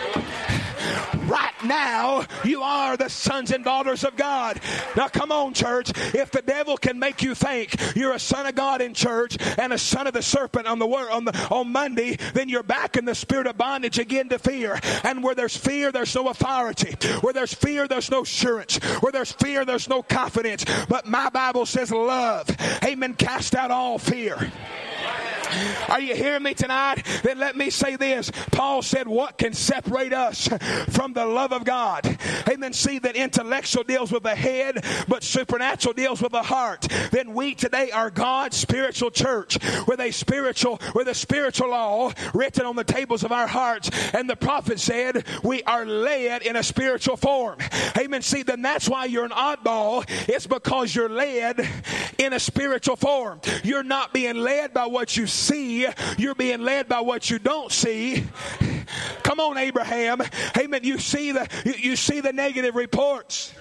now you are the sons and daughters of God. Now come on, church. If the devil can make you think you're a son of God in church and a son of the serpent on Monday, then you're back in the spirit of bondage again to fear. And where there's fear, there's no authority. Where there's fear, there's no assurance. Where there's fear, there's no confidence. But my Bible says love, amen, cast out all fear. Are you hearing me tonight? Then let me say this. Paul said, what can separate us from the love of God? Amen. See, that intellectual deals with the head, but supernatural deals with the heart. Then we today are God's spiritual church with a spiritual law written on the tables of our hearts. And the prophet said, we are led in a spiritual form. Amen. See, then that's why you're an oddball. It's because you're led in a spiritual form. You're not being led by what you see, you're being led by what you don't see. Come on, Abraham. Amen. You see the negative reports.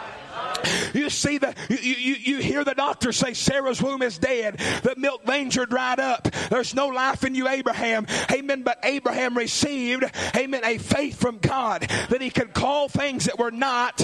You see you hear the doctor say Sarah's womb is dead. The milk manger dried up. There's no life in you, Abraham. Amen. But Abraham received, amen, a faith from God that he could call things that were not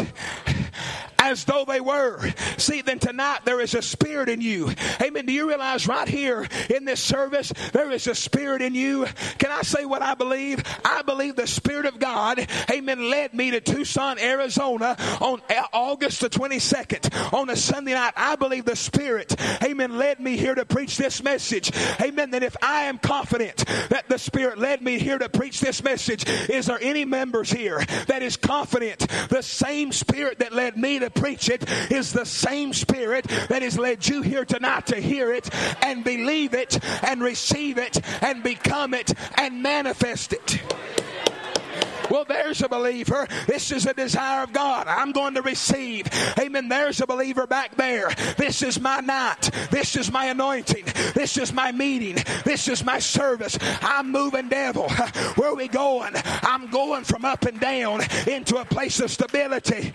as though they were. See, then tonight there is a spirit in you. Amen. Do you realize right here in this service there is a spirit in you? Can I say what I believe? I believe the Spirit of God, amen, led me to Tucson, Arizona on August the 22nd on a Sunday night. I believe the Spirit, amen, led me here to preach this message. Amen. That if I am confident that the Spirit led me here to preach this message, is there any members here that is confident the same Spirit that led me to preach it is the same Spirit that has led you here tonight to hear it and believe it and receive it and become it and manifest it? Well, there's a believer. This is a desire of God. I'm going to receive. Amen. There's a believer back there. This is my night. This is my anointing. This is my meeting. This is my service. I'm moving, devil. Where are we going? I'm going from up and down into a place of stability.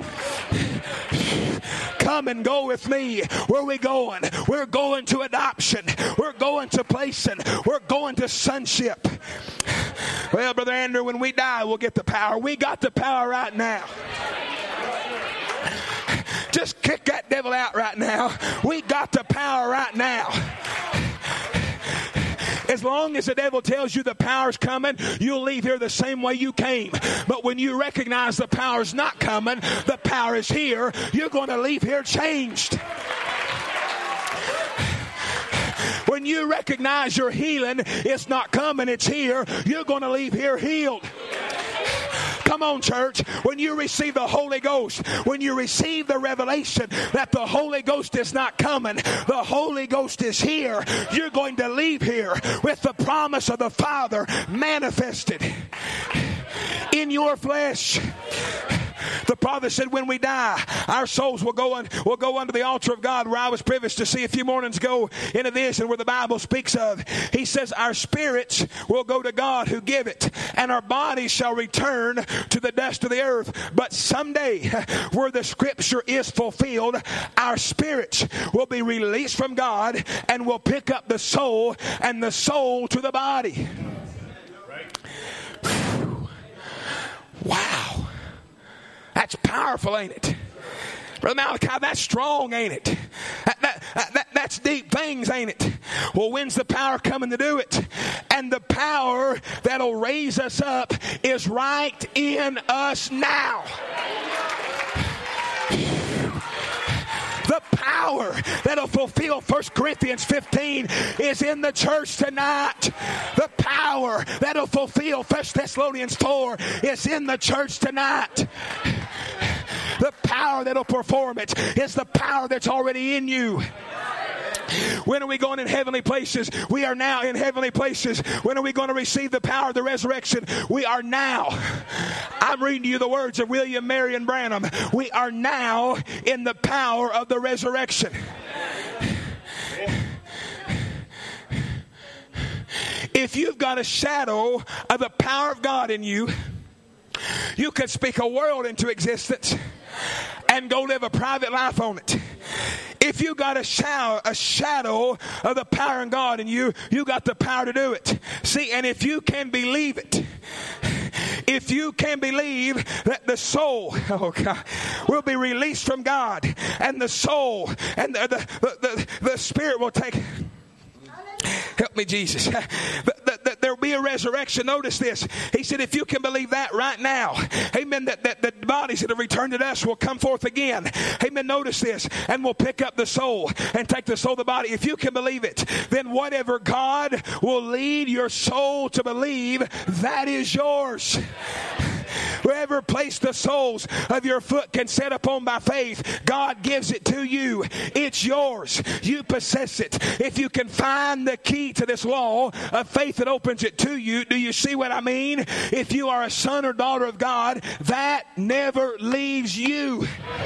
Come and go with me. Where are we going? We're going to adoption. We're going to placing. We're going to sonship. Well, Brother Andrew, when we die, we'll get the power. We got the power right now. Just kick that devil out right now. We got the power right now. As long as the devil tells you the power's coming, you'll leave here the same way you came. But when you recognize the power's not coming, the power is here, you're going to leave here changed. When you recognize your healing, it's not coming, it's here, you're going to leave here healed. Come on, church. When you receive the Holy Ghost, when you receive the revelation that the Holy Ghost is not coming, the Holy Ghost is here, you're going to leave here with the promise of the Father manifested in your flesh. The prophet said, when we die, our souls will go under the altar of God, where I was privileged to see a few mornings ago in a vision where the Bible speaks of. He says, our spirits will go to God who give it, and our bodies shall return to the dust of the earth. But someday, where the scripture is fulfilled, our spirits will be released from God and will pick up the soul and the soul to the body. Wow. That's powerful, ain't it? Brother Malachi, that's strong, ain't it? That's deep things, ain't it? Well, when's the power coming to do it? And the power that'll raise us up is right in us now. The power that'll fulfill 1 Corinthians 15 is in the church tonight. The power that'll fulfill 1 Thessalonians 4 is in the church tonight. The power that'll perform it is the power that's already in you. When are we going in heavenly places? We are now in heavenly places. When are we going to receive the power of the resurrection? We are now. I'm reading to you the words of William Marion Branham. We are now in the power of the resurrection. If you've got a shadow of the power of God in you, you could speak a world into existence and go live a private life on it. If you got a shadow of the power of God in you, you got the power to do it. See, and if you can believe it, if you can believe that the soul, oh God, will be released from God, and the soul and the spirit will take. Help me, Jesus. There will be a resurrection. Notice this. He said, if you can believe that right now, amen, that the bodies that have returned to us will come forth again. Amen. Notice this. And we'll pick up the soul and take the soul of the body. If you can believe it, then whatever God will lead your soul to believe, that is yours. Wherever place the soles of your foot can set upon by faith, God gives it to you. It's yours. You possess it. If you can find the key to this law of faith that opens it to you, do you see what I mean? If you are a son or daughter of God, that never leaves you.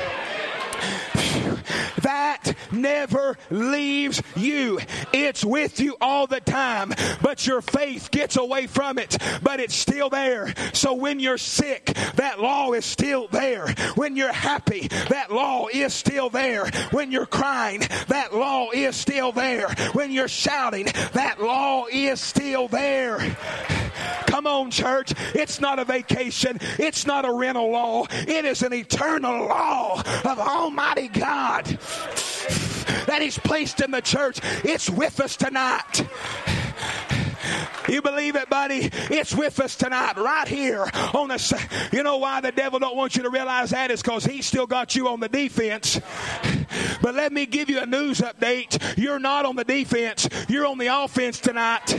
That never leaves you. It's with you all the time, but your faith gets away from it, but it's still there. So when you're sick, that law is still there. When you're happy, that law is still there. When you're crying, that law is still there. When you're shouting, that law is still there. Come on, church. It's not a vacation. It's not a rental law. It is an eternal law of Almighty God that He's placed in the church. It's with us tonight. You believe it, buddy? It's with us tonight, right here on the. You know why the devil don't want you to realize that? Is because he's still got you on the defense. But let me give you a news update. You're not on the defense. You're on the offense tonight.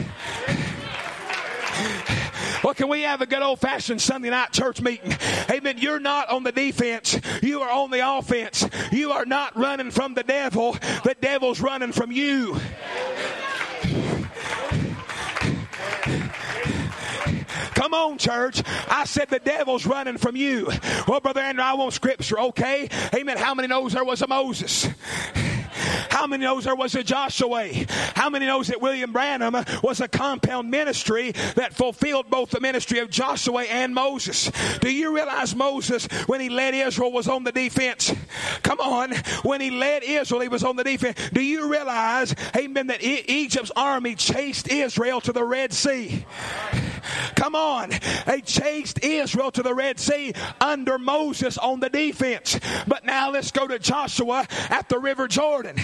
Well, can we have a good old-fashioned Sunday night church meeting? Amen. You're not on the defense. You are on the offense. You are not running from the devil. The devil's running from you. Come on, church. I said the devil's running from you. Well, Brother Andrew, I want scripture, okay? Amen. How many knows there was a Moses? How many knows there was a Joshua? How many knows that William Branham was a compound ministry that fulfilled both the ministry of Joshua and Moses? Do you realize Moses, when he led Israel, was on the defense? Come on. When he led Israel, he was on the defense. Do you realize, amen, that Egypt's army chased Israel to the Red Sea? Come on. They chased Israel to the Red Sea under Moses on the defense. But now let's go to Joshua at the River Jordan.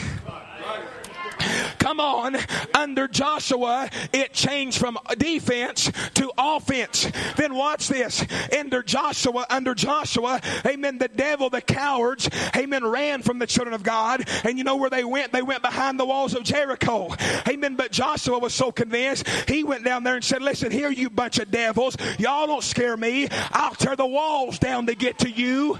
Come on, under Joshua, it changed from defense to offense. Then watch this. Under Joshua, amen, the devil, the cowards, amen, ran from the children of God. And you know where they went? They went behind the walls of Jericho. Amen. But Joshua was so convinced, he went down there and said, listen, here, you bunch of devils. Y'all don't scare me. I'll tear the walls down to get to you.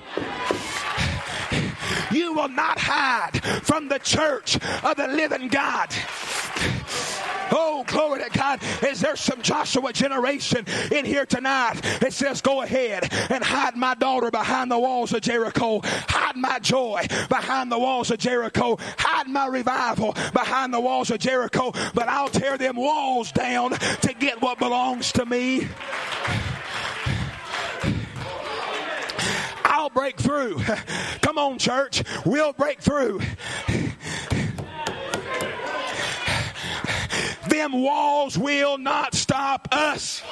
You will not hide from the church of the living God. Oh, glory to God. Is there some Joshua generation in here tonight that says, go ahead and hide my daughter behind the walls of Jericho. Hide my joy behind the walls of Jericho. Hide my revival behind the walls of Jericho. But I'll tear them walls down to get what belongs to me. I'll break through. Come on, church. We'll break through. Them walls will not stop us.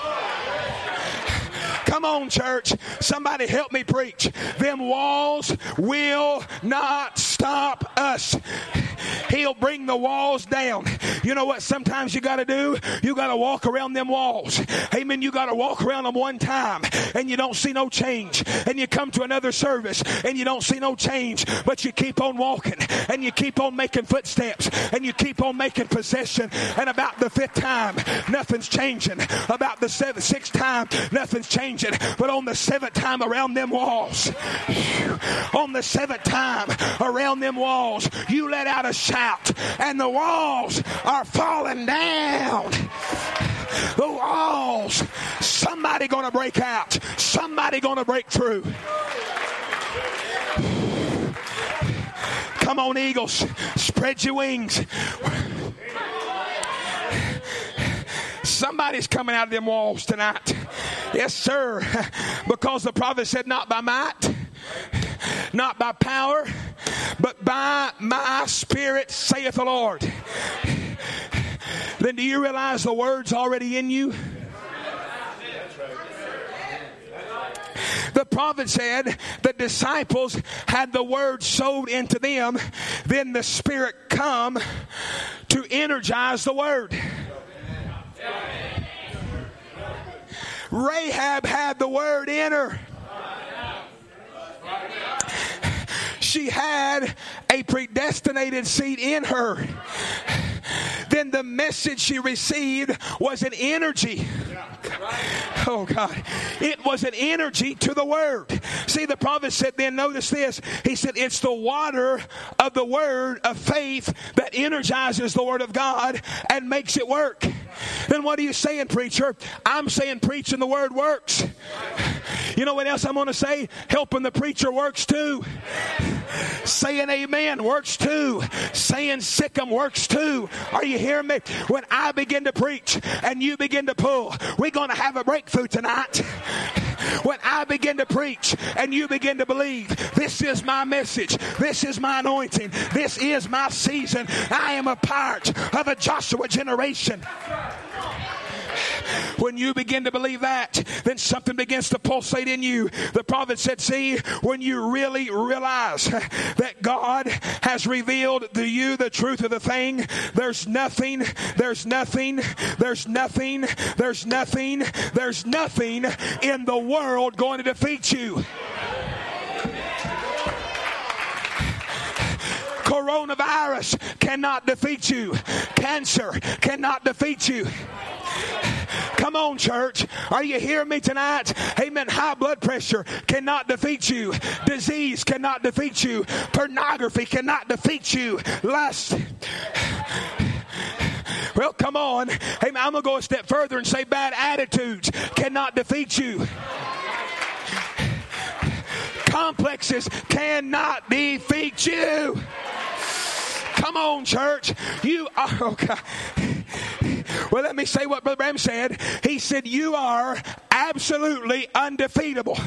Come on, church. Somebody help me preach. Them walls will not stop us. He'll bring the walls down. You know what sometimes you got to do? You got to walk around them walls. Amen. You got to walk around them one time and you don't see no change. And you come to another service and you don't see no change. But you keep on walking and you keep on making footsteps and you keep on making possession. And about the fifth time, nothing's changing. About the sixth time, nothing's changing. But on the seventh time around them walls, on the seventh time around them walls, you let out a shout and the walls are falling down. The walls, somebody gonna break out, somebody gonna break through. Come on, eagles, spread your wings. Somebody's coming out of them walls tonight. Yes, sir. Because the prophet said, not by might, not by power, but by my spirit, saith the Lord. Then do you realize the word's already in you? prophet said the disciples had the word sowed into them. Then the Spirit come to energize the word. Rahab had the word in her. She had a predestinated seed in her. Then the message she received was an energy. Oh God. It was an energy to the word. See, the prophet said, then notice this. He said, it's the water of the word of faith that energizes the word of God and makes it work. Then what are you saying, preacher? I'm saying preaching the word works. You know what else I'm going to say? Helping the preacher works too. Saying amen works too. Saying sick 'em works too. Are you hearing me? When I begin to preach and you begin to pull, we're going to have a breakthrough tonight. When I begin to preach and you begin to believe, this is my message, this is my anointing, this is my season, I am a part of a Joshua generation. When you begin to believe that, then something begins to pulsate in you. The prophet said, see, when you really realize that God has revealed to you the truth of the thing, there's nothing in the world going to defeat you. Coronavirus cannot defeat you. Cancer cannot defeat you. Come on, church. Are you hearing me tonight? Amen. High blood pressure cannot defeat you. Disease cannot defeat you. Pornography cannot defeat you. Lust. Well, come on. Amen. I'm going to go a step further and say bad attitudes cannot defeat you. Complexes cannot defeat you. Come on, church. You are, oh God. Well, let me say what Brother Branham said. He said, you are absolutely undefeatable.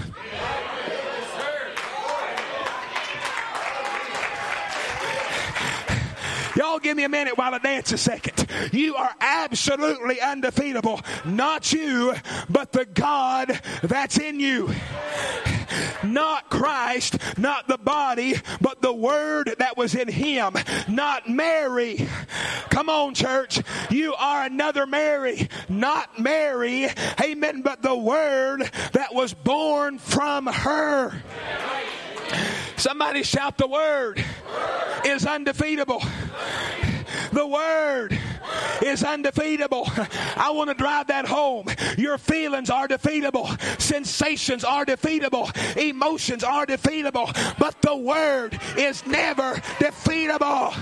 Y'all give me a minute while I dance a second. You are absolutely undefeatable. Not you, but the God that's in you. Not Christ, not the body, but the word that was in him. Not Mary. Come on, church. You are another Mary. Not Mary. Amen. But the word that was born from her. Somebody shout, the word is undefeatable. The word is undefeatable. I want to drive that home. Your feelings are defeatable. Sensations are defeatable. Emotions are defeatable. But the word is never defeatable.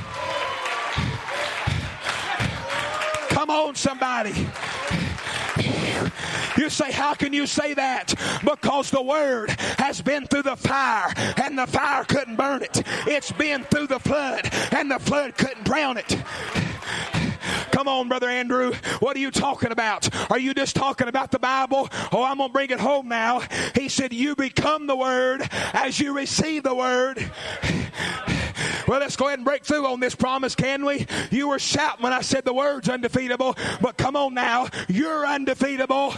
Come on, somebody. You say, how can you say that? Because the word has been through the fire and the fire couldn't burn it. It's been through the flood and the flood couldn't drown it. Come on, Brother Andrew. What are you talking about? Are you just talking about the Bible? Oh, I'm going to bring it home now. He said, you become the word as you receive the word. Well, let's go ahead and break through on this promise, can we? You were shouting when I said the word's undefeatable, but come on now, you're undefeatable.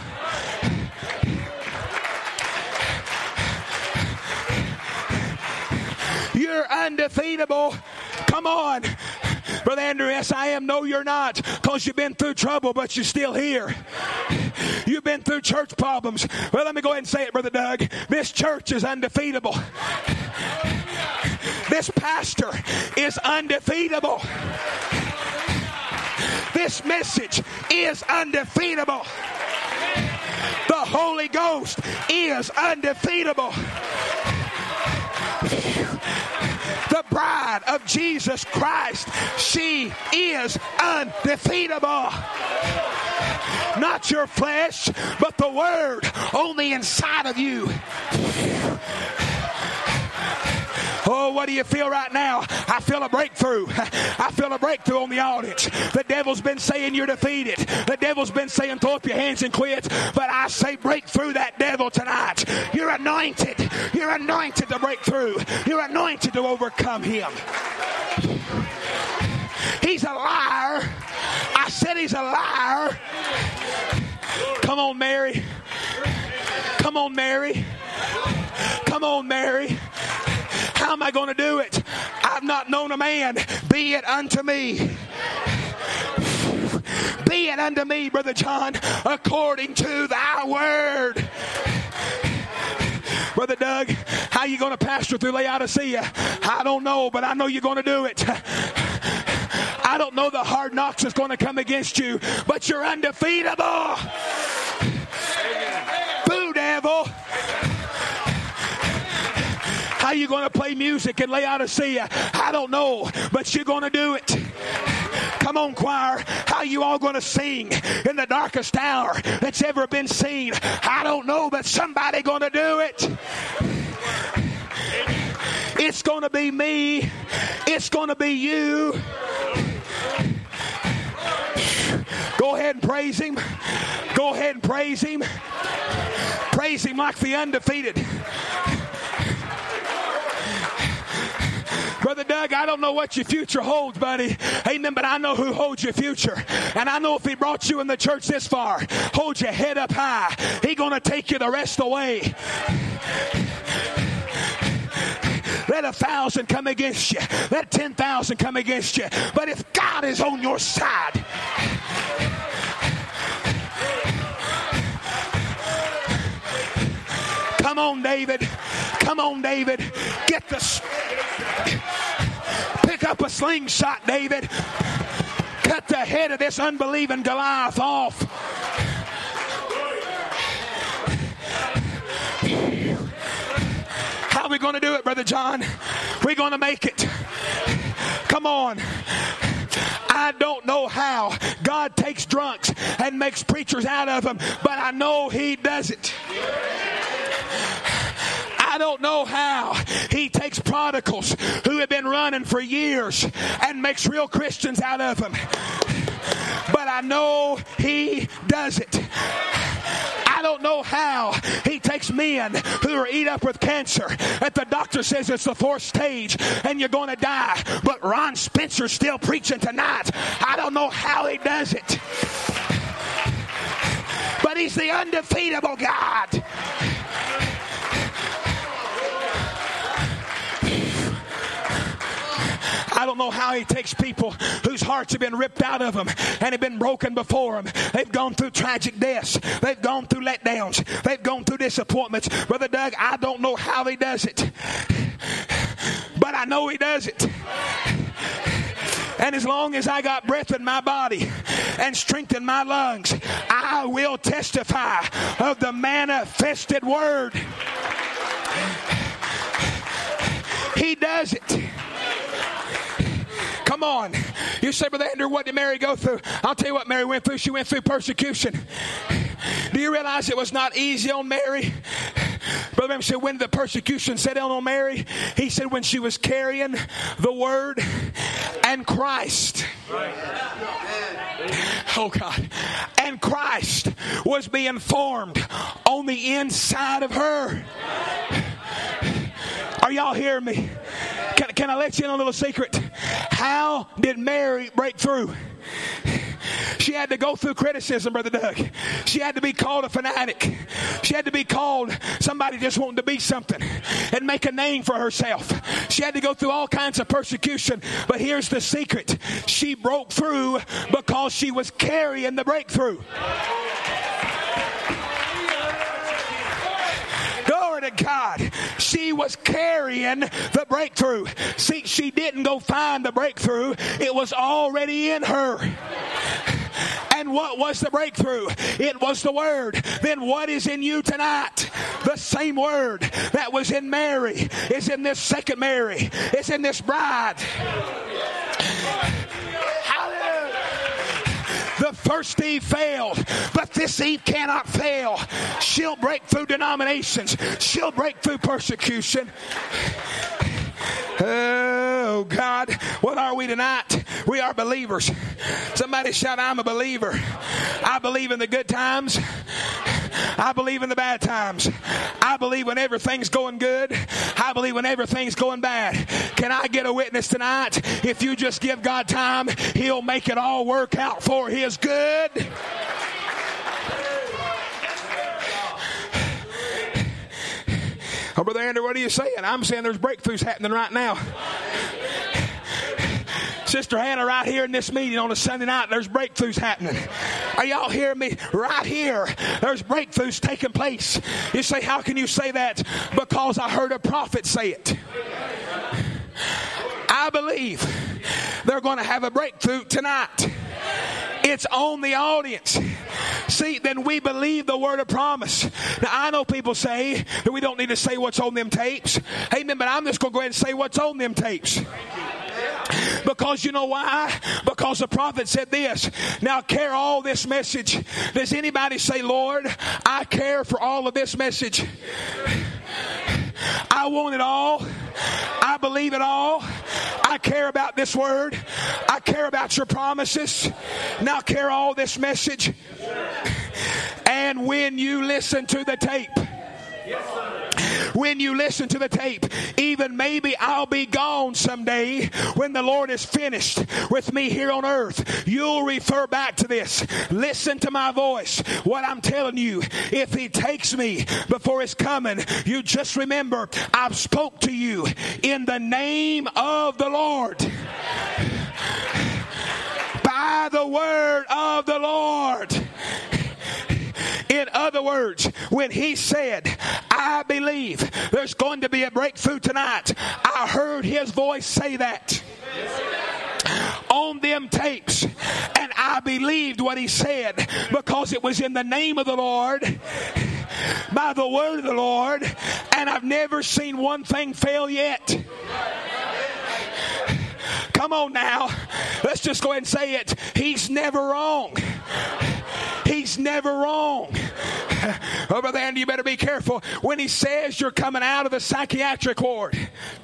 You're undefeatable. Come on. Brother Andrew, yes, I am. No, you're not, because you've been through trouble, but you're still here. You've been through church problems. Well, let me go ahead and say it, Brother Doug. This church is undefeatable. This pastor is undefeatable. This message is undefeatable. The Holy Ghost is undefeatable. The bride of Jesus Christ, she is undefeatable. Not your flesh, but the word on the inside of you. Oh, what do you feel right now? I feel a breakthrough. I feel a breakthrough on the audience. The devil's been saying you're defeated. The devil's been saying throw up your hands and quit. But I say break through that devil tonight. You're anointed. You're anointed to break through. You're anointed to overcome him. He's a liar. I said he's a liar. Come on, Mary. Come Come on, Mary. Come on, Mary. How am I going to do it? I've not known a man. Be it unto me. Be it unto me, Brother John, according to thy word. Brother Doug, how you going to pastor through Laodicea? I don't know, but I know you're going to do it. I don't know the hard knocks that's going to come against you, but you're undefeatable. Boo, devil. How you going to play music in Laodicea? I don't know, but you're going to do it. Come on, choir. How you all going to sing in the darkest hour that's ever been seen? I don't know, but somebody going to do it. It's going to be me. It's going to be you. Go ahead and praise him. Go ahead and praise him. Praise him like the undefeated. Brother Doug, I don't know what your future holds, buddy. Amen, but I know who holds your future. And I know if he brought you in the church this far, hold your head up high. He's going to take you the rest of the way. Let 1,000 come against you. Let 10,000 come against you. But if God is on your side, come on, David. Come on, David. Get the... Pick up a slingshot, David. Cut the head of this unbelieving Goliath off. How are we going to do it, Brother John? We're going to make it. Come on. I don't know how God takes drunks and makes preachers out of them, but I know he does it. I don't know how he takes prodigals who have been running for years and makes real Christians out of them. But I know he does it. I don't know how he takes men who are eat up with cancer that the doctor says it's the 4th stage and you're going to die. But Ron Spencer's still preaching tonight. I don't know how he does it. But he's the undefeatable God. I don't know how he takes people whose hearts have been ripped out of them and have been broken before them. They've gone through tragic deaths. They've gone through letdowns. They've gone through disappointments. Brother Doug, I don't know how he does it, but I know he does it. And as long as I got breath in my body and strength in my lungs, I will testify of the manifested word. He does it. Come on. You say, Brother Andrew, what did Mary go through? I'll tell you what Mary went through. She went through persecution. Do you realize it was not easy on Mary? Brother Branham said, when the persecution set in on Mary, he said when she was carrying the word and Christ. Oh God. And Christ was being formed on the inside of her. Are y'all hearing me? Can I let you in on a little secret? How did Mary break through? She had to go through criticism, Brother Doug. She had to be called a fanatic. She had to be called somebody just wanting to be something and make a name for herself. She had to go through all kinds of persecution. But here's the secret. She broke through because she was carrying the breakthrough. Glory to God. She was carrying the breakthrough. See, she didn't go find the breakthrough. It was already in her. And what was the breakthrough? It was the word. Then what is in you tonight? The same word that was in Mary is in this second Mary. It's in this bride. The first Eve failed, but this Eve cannot fail. She'll break through denominations. She'll break through persecution. Oh, God. What are we tonight? We are believers. Somebody shout, I'm a believer. I believe in the good times. I believe in the bad times. I believe when everything's going good. I believe when everything's going bad. Can I get a witness tonight? If you just give God time, He'll make it all work out for His good. Oh, Brother Andrew, what are you saying? I'm saying there's breakthroughs happening right now. Sister Hannah, right here in this meeting on a Sunday night, there's breakthroughs happening. Are y'all hearing me? Right here, there's breakthroughs taking place. You say, how can you say that? Because I heard a prophet say it. I believe they're going to have a breakthrough tonight. It's on the audience. See, then we believe the word of promise. Now, I know people say that we don't need to say what's on them tapes. Amen, but I'm just going to go ahead and say what's on them tapes. Because you know why? Because the prophet said this. Now care all this message. Does anybody say, Lord, I care for all of this message? I want it all. I believe it all. I care about this word. I care about your promises. Now care all this message. And when you listen to the tape, when you listen to the tape, even maybe I'll be gone someday when the Lord is finished with me here on earth. You'll refer back to this. Listen to my voice. What I'm telling you, if he takes me before it's coming, you just remember I've spoke to you in the name of the Lord. By the word of the Lord. In other words, when he said, I believe there's going to be a breakthrough tonight, I heard his voice say that on them tapes, and I believed what he said because it was in the name of the Lord, by the word of the Lord, and I've never seen one thing fail yet. Come on now, let's just go ahead and say it. He's never wrong. He's never wrong. Oh, Brother Andy, you better be careful when he says you're coming out of the psychiatric ward.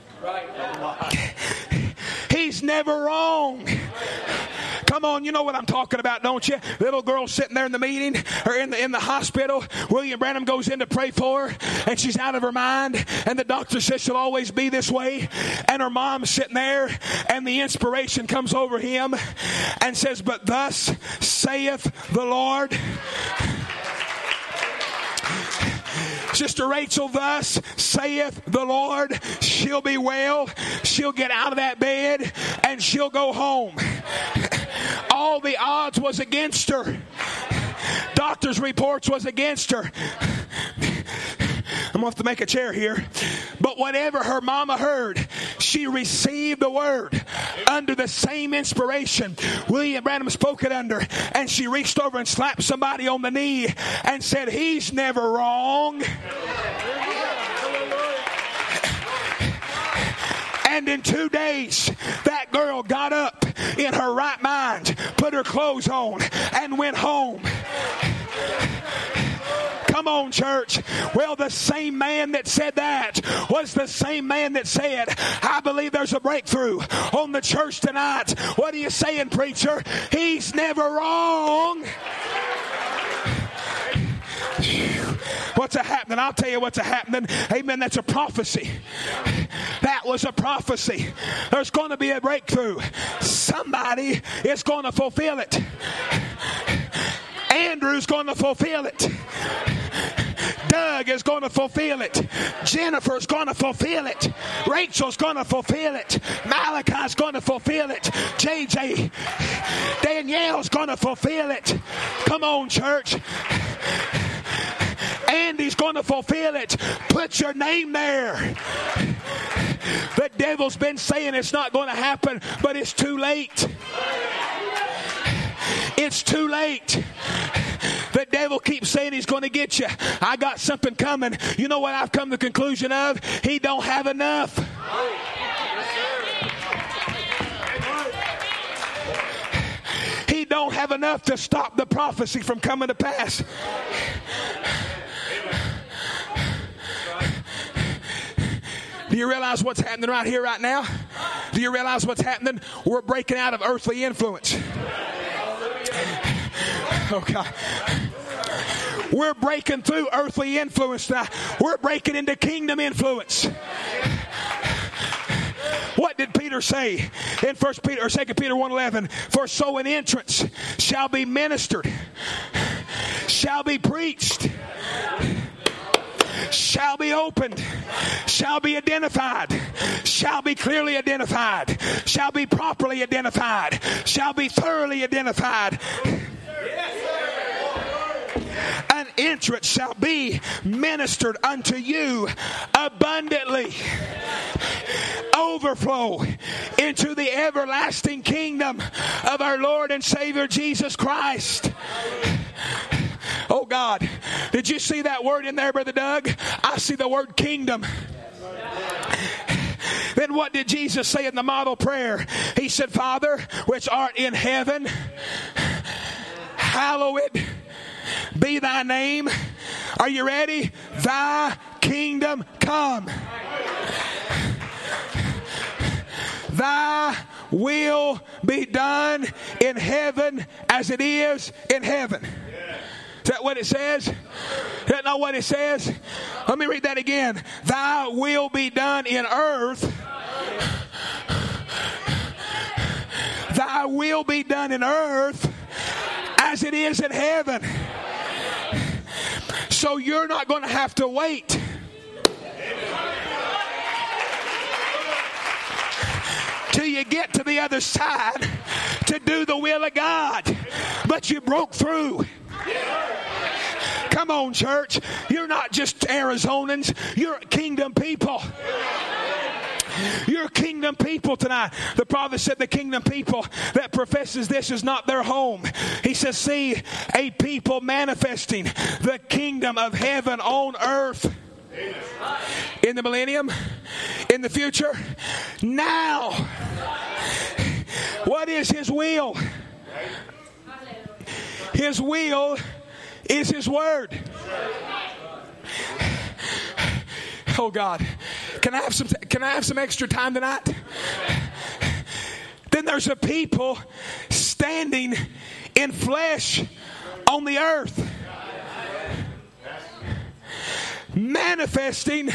He's never wrong. Come on, you know what I'm talking about, don't you? Little girl sitting there in the meeting or in the hospital. William Branham goes in to pray for her, and she's out of her mind. And the doctor says she'll always be this way. And her mom's sitting there, and the inspiration comes over him and says, but thus saith the Lord. Sister Rachel, thus saith the Lord, she'll be well. She'll get out of that bed and she'll go home. All the odds was against her. Doctor's reports was against her. I'm going to have to make a chair here. But whatever her mama heard, she received the word under the same inspiration William Branham spoke it under. And she reached over and slapped somebody on the knee and said, he's never wrong. And in 2 days, that girl got up in her right mind, put her clothes on, and went home. Come on, church. Well, the same man that said that was the same man that said, I believe there's a breakthrough on the church tonight. What are you saying, preacher? He's never wrong. What's happening? I'll tell you what's happening. Amen. That's a prophecy. That was a prophecy. There's going to be a breakthrough. Somebody is going to fulfill it. Andrew's going to fulfill it. Doug is going to fulfill it. Jennifer's going to fulfill it. Rachel's going to fulfill it. Malachi's going to fulfill it. JJ, Danielle's going to fulfill it. Come on, church. Andy's going to fulfill it. Put your name there. The devil's been saying it's not going to happen, but it's too late. It's too late. The devil keeps saying he's going to get you. I got something coming. You know what I've come to the conclusion of? He don't have enough. He don't have enough to stop the prophecy from coming to pass. Do you realize what's happening right here, right now? Do you realize what's happening? We're breaking out of earthly influence. Oh, God. We're breaking through earthly influence now. We're breaking into kingdom influence. What did Peter say in 1 Peter or 2 Peter 1:11? For so an entrance shall be ministered, shall be preached, shall be be opened, shall be identified, shall be clearly identified, shall be properly identified, shall be thoroughly identified. An entrance shall be ministered unto you abundantly. Overflow into the everlasting kingdom of our Lord and Savior Jesus Christ. Oh God, did you see that word in there, Brother Doug? I see the word kingdom. Then what did Jesus say in the model prayer? He said, Father, which art in heaven, hallowed be thy name. Are you ready? Thy kingdom come. Thy will be done in heaven as it is in heaven. Is that what it says? Is that not what it says? Let me read that again. Thy will be done in earth. Thy will be done in earth as it is in heaven. So you're not going to have to wait till you get to the other side to do the will of God. But you broke through. Come on, church. You're not just Arizonans. You're kingdom people. You're kingdom people tonight. The prophet said the kingdom people that professes this is not their home. He says, see a people manifesting the kingdom of heaven on earth. In the millennium, in the future, now. What is His will? His will is His word. Oh God, can I have some extra time tonight? Then there's a people standing in flesh on the earth, manifesting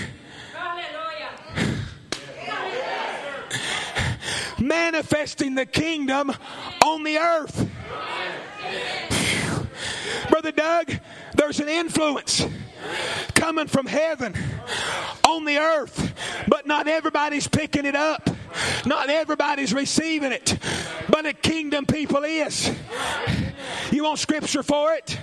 the kingdom on the earth. Brother Doug, there's an influence coming from heaven on the earth, but not everybody's picking it up. Not everybody's receiving it, but a kingdom people is. You want scripture for it?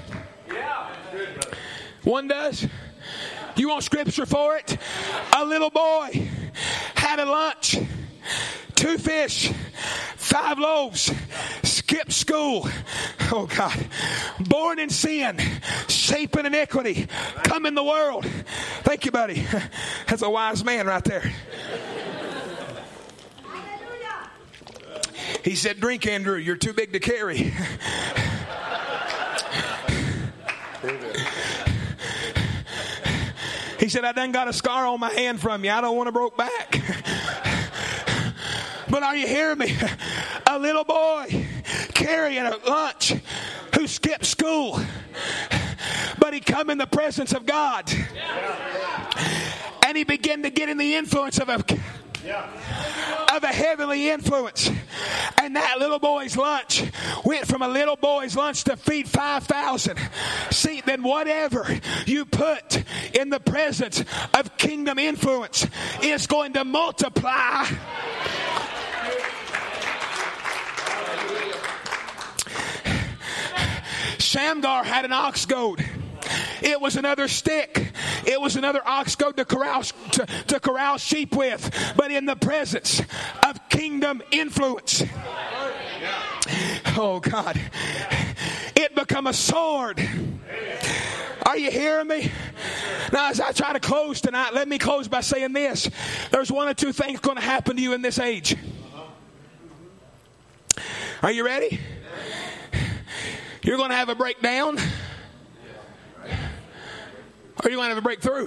One does. You want scripture for it? A little boy had a lunch, 2 fish, 5 loaves, skipped school. Oh God. Born in sin, shaped in iniquity, come in the world. Thank you, buddy. That's a wise man right there. He said, drink, Andrew. You're too big to carry. He said, I done got a scar on my hand from you. I don't want to broke back. But are you hearing me? A little boy carrying a lunch who skipped school. But he come in the presence of God. And he began to get in the influence of a heavenly influence. And that little boy's lunch went from a little boy's lunch to feed 5,000. See, then whatever you put in the presence of kingdom influence is going to multiply. Shamgar had an ox goad. It was another stick. It was another ox goad to corral sheep with, but in the presence of kingdom influence. Oh God, it become a sword. Are you hearing me? Now, as I try to close tonight, let me close by saying this. There's one or two things going to happen to you in this age. Are you ready? You're going to have a breakdown. Or you're going to have a breakthrough.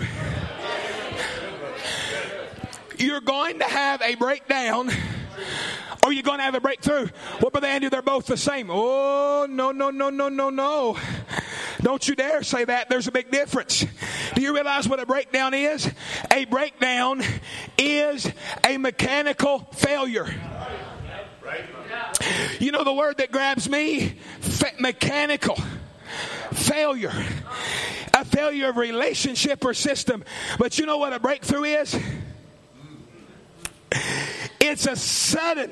You're going to have a breakdown. Or you're going to have a breakthrough. Well, Brother Andrew, they're both the same. Oh, no. Don't you dare say that. There's a big difference. Do you realize what a breakdown is? A breakdown is a mechanical failure. You know the word that grabs me? Mechanical. failure. A failure of relationship or system. But you know what a breakthrough is? It's a sudden.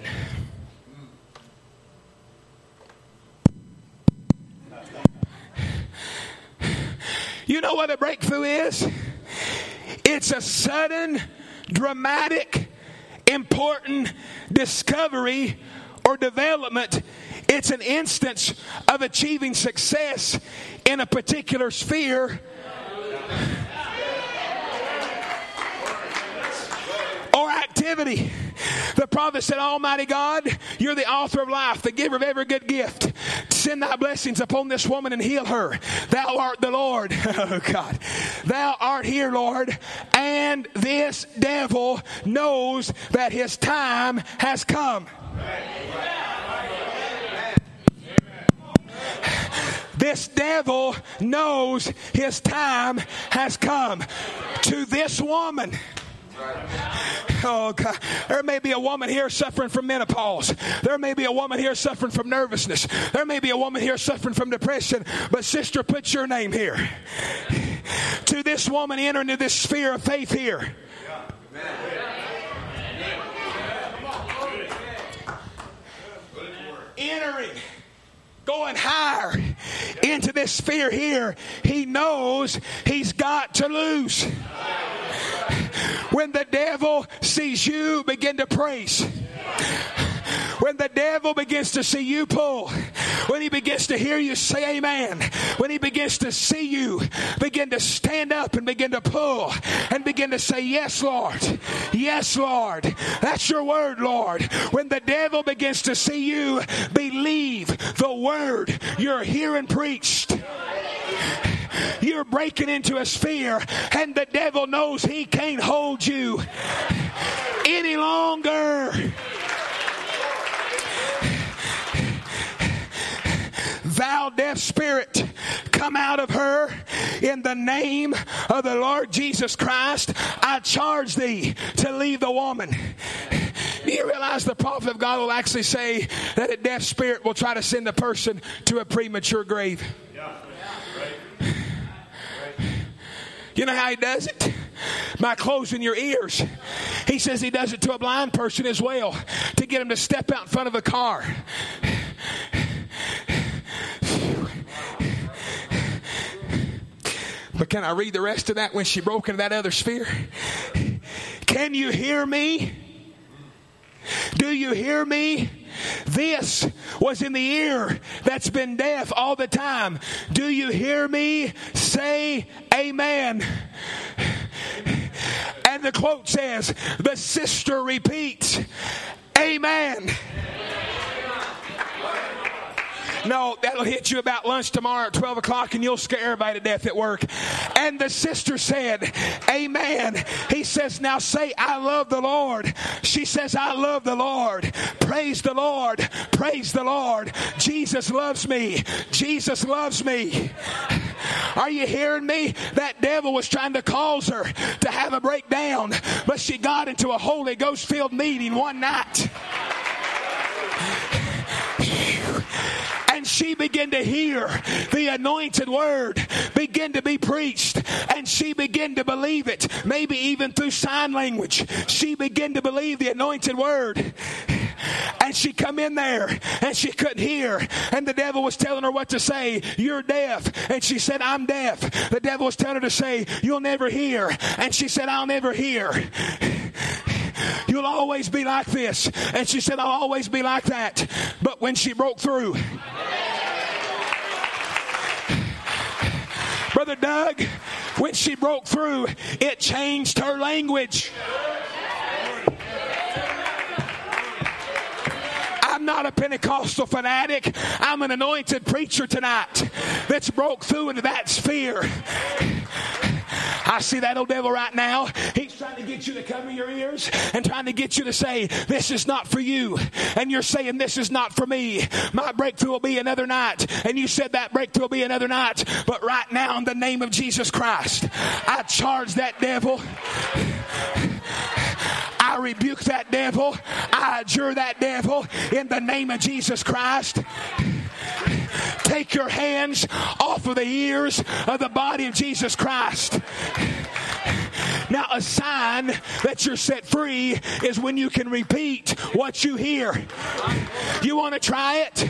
You know what a breakthrough is? It's a sudden, dramatic, important discovery or development. It's an instance of achieving success in a particular sphere or activity. The prophet said, Almighty God, you're the author of life, the giver of every good gift. Send thy blessings upon this woman and heal her. Thou art the Lord. Oh God. Thou art here, Lord. And this devil knows that his time has come. This devil knows his time has come. To this woman. Oh God. There may be a woman here suffering from menopause. There may be a woman here suffering from nervousness. There may be a woman here suffering from depression. But sister, put your name here. To this woman entering into this sphere of faith here. Entering. Going higher into this sphere here, he knows he's got to lose. When the devil sees you begin to praise, when the devil begins to see you pull, when he begins to hear you say amen, when he begins to see you begin to stand up and begin to pull and begin to say, yes, Lord, yes, Lord, that's your word, Lord. When the devil begins to see you believe the word you're hearing preached, you're breaking into a sphere, and the devil knows he can't hold you any longer. Thou deaf spirit, come out of her in the name of the Lord Jesus Christ. I charge thee to leave the woman. Do you realize the prophet of God will actually say that a deaf spirit will try to send a person to a premature grave? You know how he does it? By closing your ears. He says he does it to a blind person as well, to get him to step out in front of a car. But can I read the rest of that when she broke into that other sphere? Can you hear me? Do you hear me? This was in the ear that's been deaf all the time. Do you hear me? Say amen. And the quote says, the sister repeats, amen. No, that'll hit you about lunch tomorrow at 12 o'clock and you'll scare everybody to death at work. And the sister said, amen. He says, now say, I love the Lord. She says, I love the Lord. Praise the Lord. Praise the Lord. Jesus loves me. Jesus loves me. Are you hearing me? That devil was trying to cause her to have a breakdown, but she got into a Holy Ghost filled meeting one night. And she began to hear the anointed word begin to be preached. And she began to believe it. Maybe even through sign language. She began to believe the anointed word. And she come in there and she couldn't hear. And the devil was telling her what to say. You're deaf. And she said, I'm deaf. The devil was telling her to say, you'll never hear. And she said, I'll never hear. You'll always be like this. And she said, I'll always be like that. But when she broke through, Brother Doug, when she broke through, it changed her language. I'm not a Pentecostal fanatic. I'm an anointed preacher tonight that's broke through into that sphere. I see that old devil right now. He's trying to get you to cover your ears and trying to get you to say, this is not for you. And you're saying, this is not for me. My breakthrough will be another night. And you said that breakthrough will be another night. But right now, in the name of Jesus Christ, I charge that devil. I rebuke that devil. I adjure that devil in the name of Jesus Christ. Take your hands off of the ears of the body of Jesus Christ. Now, a sign that you're set free is when you can repeat what you hear. You want to try it?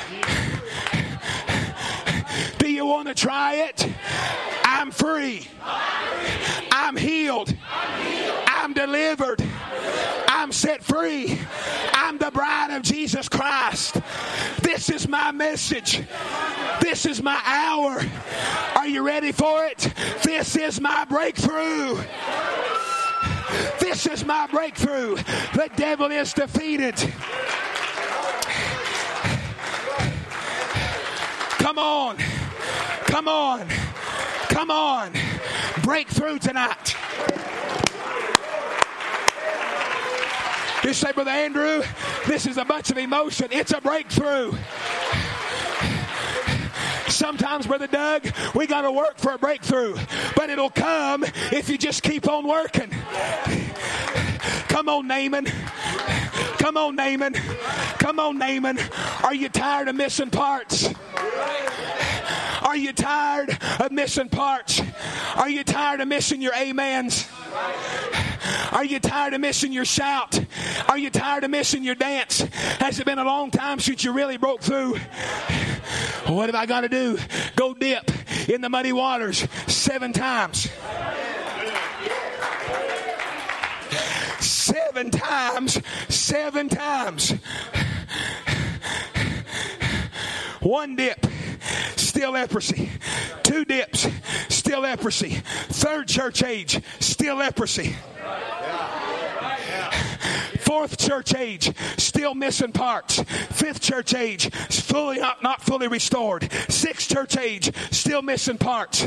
Do you want to try it? I'm free. I'm healed. I'm delivered. I'm set free. I'm the bride of Jesus Christ. This is my message. This is my hour. Are you ready for it? This is my breakthrough. This is my breakthrough. The devil is defeated. Come on. Come on. Come on. Breakthrough tonight. You say, Brother Andrew, this is a bunch of emotion. It's a breakthrough. Sometimes, Brother Doug, we got to work for a breakthrough. But it'll come if you just keep on working. Come on, Naaman. Come on, Naaman. Come on, Naaman. Are you tired of missing parts? Are you tired of missing parts? Are you tired of missing your amens? Are you tired of missing your shout? Are you tired of missing your dance? Has it been a long time since you really broke through? What have I got to do? Go dip in the muddy waters 7 times. 7 times. 7 times. 1 dip, still leprosy. 2 dips, still leprosy. 3rd church age, still leprosy. 4th church age, still missing parts. 5th church age, fully not fully restored. 6th church age, still missing parts.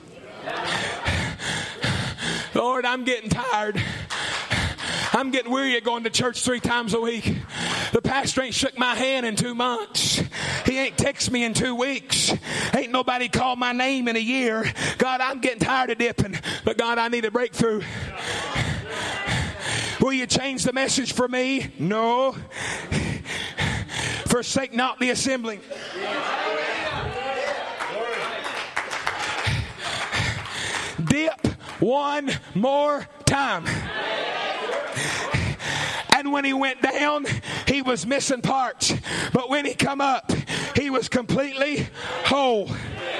Lord, I'm getting tired. I'm getting weary of going to church 3 times a week. The pastor ain't shook my hand in 2 months. He ain't texted me in 2 weeks. Ain't nobody called my name in a year. God, I'm getting tired of dipping. But God, I need a breakthrough. Will you change the message for me? No. Forsake not the assembling. Dip 1 more time. And when he went down, he was missing parts. But when he come up, he was completely whole.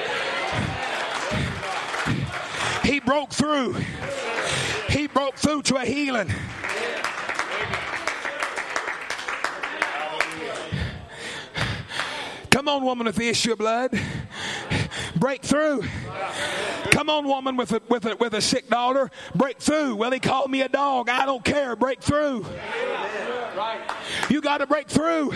He broke through. He broke through to a healing. Come on, woman with the issue of blood. Break through. Come on, woman with a sick daughter. Break through. Well, he called me a dog. I don't care. Break through. You got to break through.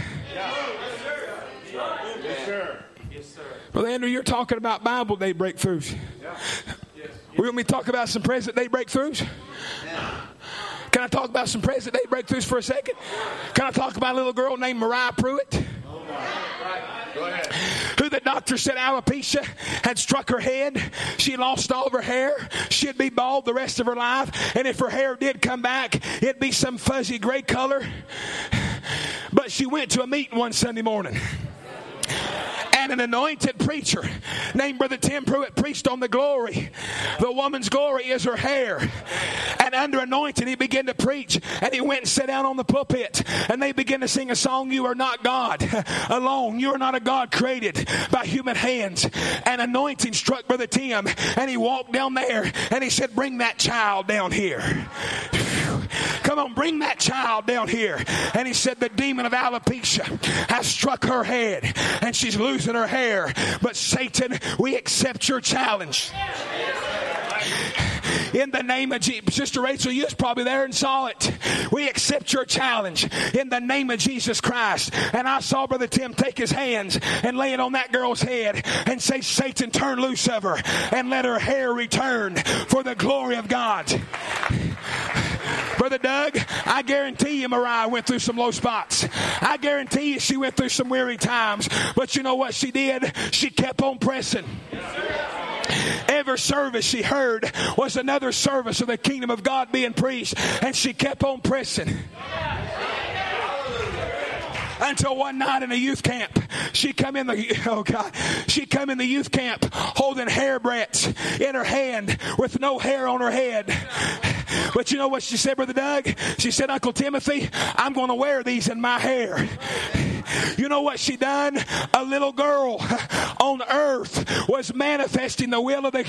Yes, sir. Well, Andrew, you're talking about Bible day breakthroughs. We want me to talk about some present day breakthroughs? Can I talk about some present day breakthroughs for a second? Can I talk about a little girl named Mariah Pruitt? Go ahead. Who the doctor said alopecia had struck her head. She lost all of her hair. She'd be bald the rest of her life. And if her hair did come back, it'd be some fuzzy gray color. But she went to a meeting one Sunday morning. And an anointed preacher named Brother Tim Pruitt preached on the glory. The woman's glory is her hair. And under anointing, he began to preach. And he went and sat down on the pulpit. And they began to sing a song, "You are not God alone. You are not a God created by human hands." And anointing struck Brother Tim. And he walked down there. And he said, "Bring that child down here. Come on, bring that child down here." And he said, "The demon of alopecia has struck her head. And she's losing her hair. But Satan, we accept your challenge. In the name of Jesus." Sister Rachel, you was probably there and saw it. We accept your challenge in the name of Jesus Christ. And I saw Brother Tim take his hands and lay it on that girl's head and say, "Satan, turn loose of her and let her hair return for the glory of God." Brother Doug, I guarantee you Mariah went through some low spots. I guarantee you she went through some weary times. But you know what she did? She kept on pressing. Every service she heard was another service of the kingdom of God being preached. And she kept on pressing. Until one night in a youth camp, She come in the youth camp holding hairbreadths in her hand with no hair on her head. But you know what she said, Brother Doug? She said, Uncle Timothy, I'm going to wear these in my hair. You know what she done? A little girl on earth was manifesting the will of the...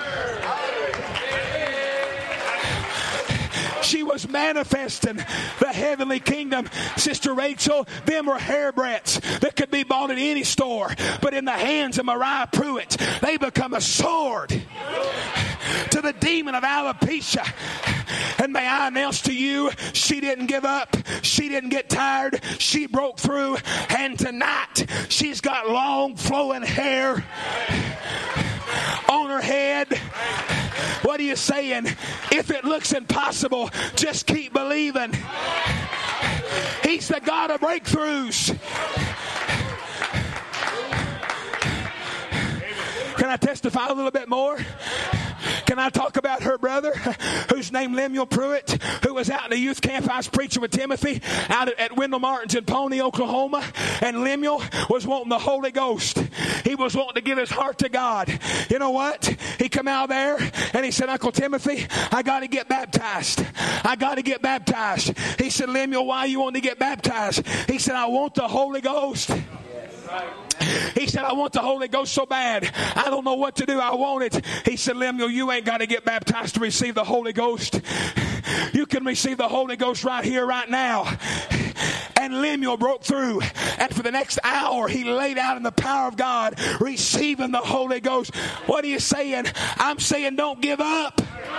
She was manifesting the heavenly kingdom. Sister Rachel, them were hairbreadths that could be bought at any store. But in the hands of Mariah Pruitt, they become a sword to the demon of alopecia. And may I announce to you, she didn't give up. She didn't get tired. She broke through. And tonight, she's got long flowing hair on her head. What are you saying? If it looks impossible, just keep believing. He's the God of breakthroughs. Can I testify a little bit more? Can I talk about her brother, who's named Lemuel Pruitt, who was out in the youth camp? I was preaching with Timothy out at Wendell Martin's in Pony, Oklahoma. And Lemuel was wanting the Holy Ghost. He was wanting to give his heart to God. You know what? He come out there and he said, Uncle Timothy, I got to get baptized. I got to get baptized. He said, Lemuel, why you want to get baptized? He said, I want the Holy Ghost. He said, I want the Holy Ghost so bad. I don't know what to do. I want it. He said, Lemuel, you ain't got to get baptized to receive the Holy Ghost. You can receive the Holy Ghost right here, right now. And Lemuel broke through. And for the next hour, he laid out in the power of God, receiving the Holy Ghost. What are you saying? I'm saying don't give up.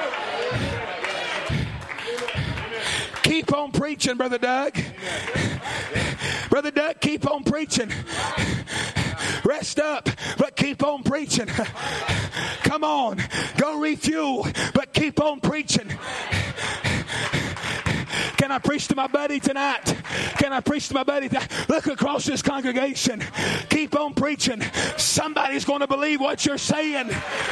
Keep on preaching, Brother Doug. Brother Doug, keep on preaching. Rest up, but keep on preaching. Come on, go refuel, but keep on preaching. Can I preach to my buddy tonight? Can I preach to my buddy tonight? Look across this congregation. Keep on preaching. Somebody's going to believe what you're saying.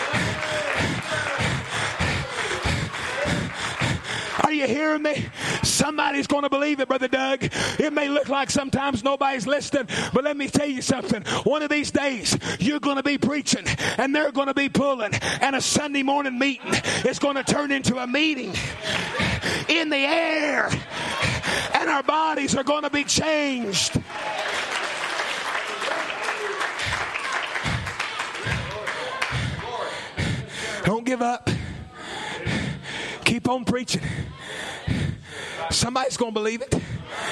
Are you hearing me? Somebody's going to believe it, Brother Doug. It may look like sometimes nobody's listening, but let me tell you something. One of these days, you're going to be preaching, and they're going to be pulling, and a Sunday morning meeting is going to turn into a meeting in the air, and our bodies are going to be changed. Don't give up. Keep on preaching. Somebody's going to believe it.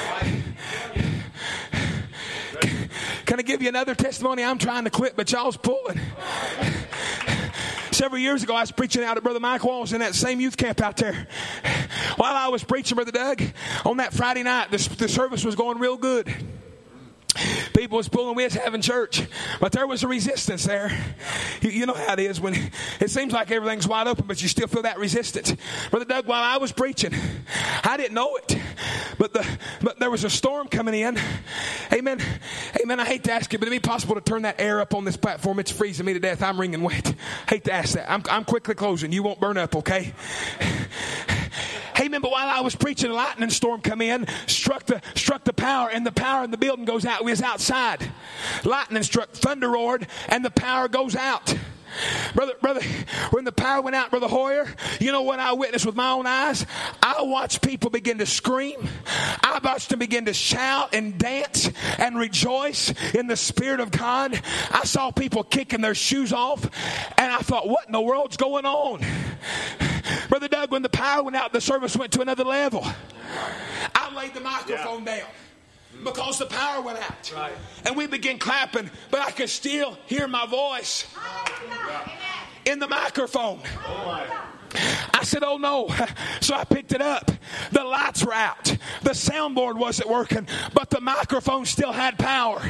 Can I give you another testimony? I'm trying to quit, but y'all's pulling. Several years ago, I was preaching out at Brother Mike Walls in that same youth camp out there. While I was preaching, Brother Doug, on that Friday night, the service was going real good. People was pulling, we was having church, but there was a resistance there. You know how it is when it seems like everything's wide open, but you still feel that resistance. Brother Doug, while I was preaching, I didn't know it, but there was a storm coming in. Amen. Amen. I hate to ask you, but it'd be possible to turn that air up on this platform. It's freezing me to death. I'm wringing wet. Hate to ask that. I'm quickly closing. You won't burn up, okay? Amen. But while I was preaching, a lightning storm come in, struck the power, and the power in the building goes out. We was outside. Lightning struck, thunder roared, and the power goes out. Brother, when the power went out, Brother Hoyer, you know what I witnessed with my own eyes? I watched people begin to scream. I watched them begin to shout and dance and rejoice in the Spirit of God. I saw people kicking their shoes off, and I thought, what in the world's going on? Brother Doug, when the power went out, the service went to another level. I laid the microphone down because the power went out. Right. And we began clapping, but I could still hear my voice in the microphone. I said, oh no. So I picked it up. The lights were out. The soundboard wasn't working, but the microphone still had power.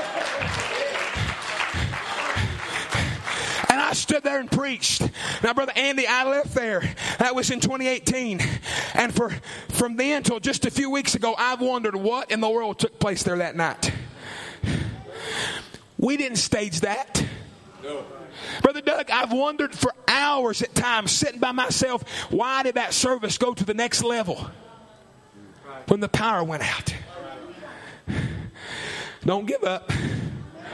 And I stood there and preached. Now, Brother Andy, I left there. That was in 2018. And from then till just a few weeks ago, I've wondered what in the world took place there that night. We didn't stage that. No. Brother Doug, I've wondered for hours at times, sitting by myself, why did that service go to the next level when the power went out? Don't give up.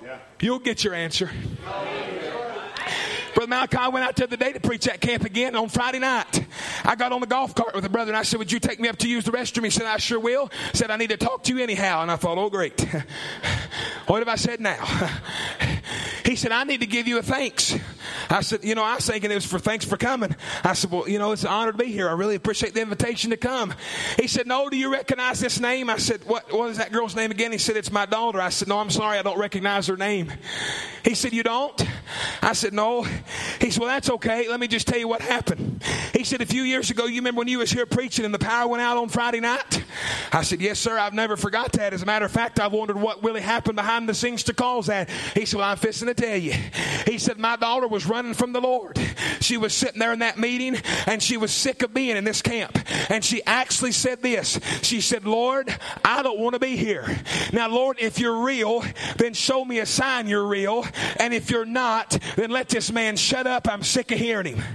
You'll get your answer. Brother Malachi, I went out the other day to preach at camp again on Friday night. I got on the golf cart with a brother and I said, would you take me up to use the restroom? He said, I sure will. Said, I need to talk to you anyhow. And I thought, oh, great. What have I said now? He said, I need to give you a thanks. I said, I was thinking it was for thanks for coming. I said, well, it's an honor to be here. I really appreciate the invitation to come. He said, no, do you recognize this name? I said, what is that girl's name again? He said, it's my daughter. I said, no, I'm sorry, I don't recognize her name. He said, you don't? I said, no. He said, well, that's okay. Let me just tell you what happened. He said, a few years ago, you remember when you was here preaching and the power went out on Friday night? I said, yes, sir. I've never forgot that. As a matter of fact, I've wondered what really happened behind the scenes to cause that. He said, well, I'm fixing to tell you. He said, my daughter was running from the Lord. She was sitting there in that meeting and she was sick of being in this camp. And she actually said this. She said, Lord, I don't want to be here. Now, Lord, if you're real, then show me a sign you're real. And if you're not, then let this man shut up. I'm sick of hearing him.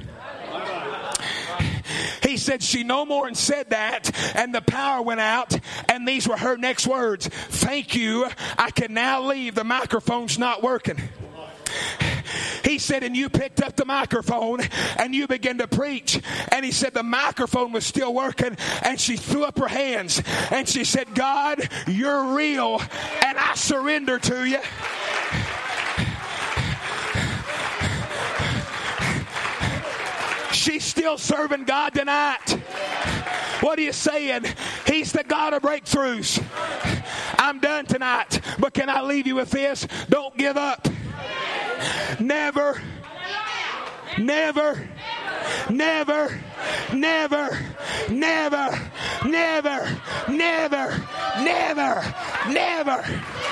He said she no more and said that, and the power went out, and these were her next words. Thank you. I can now leave. The microphone's not working. He said, and you picked up the microphone and you began to preach. And he said the microphone was still working, and she threw up her hands and she said, God, you're real and I surrender to you. She's still serving God tonight. What are you saying? He's the God of breakthroughs. I'm done tonight, but can I leave you with this? Don't give up. Never, never, never, never, never, never, never, never, never,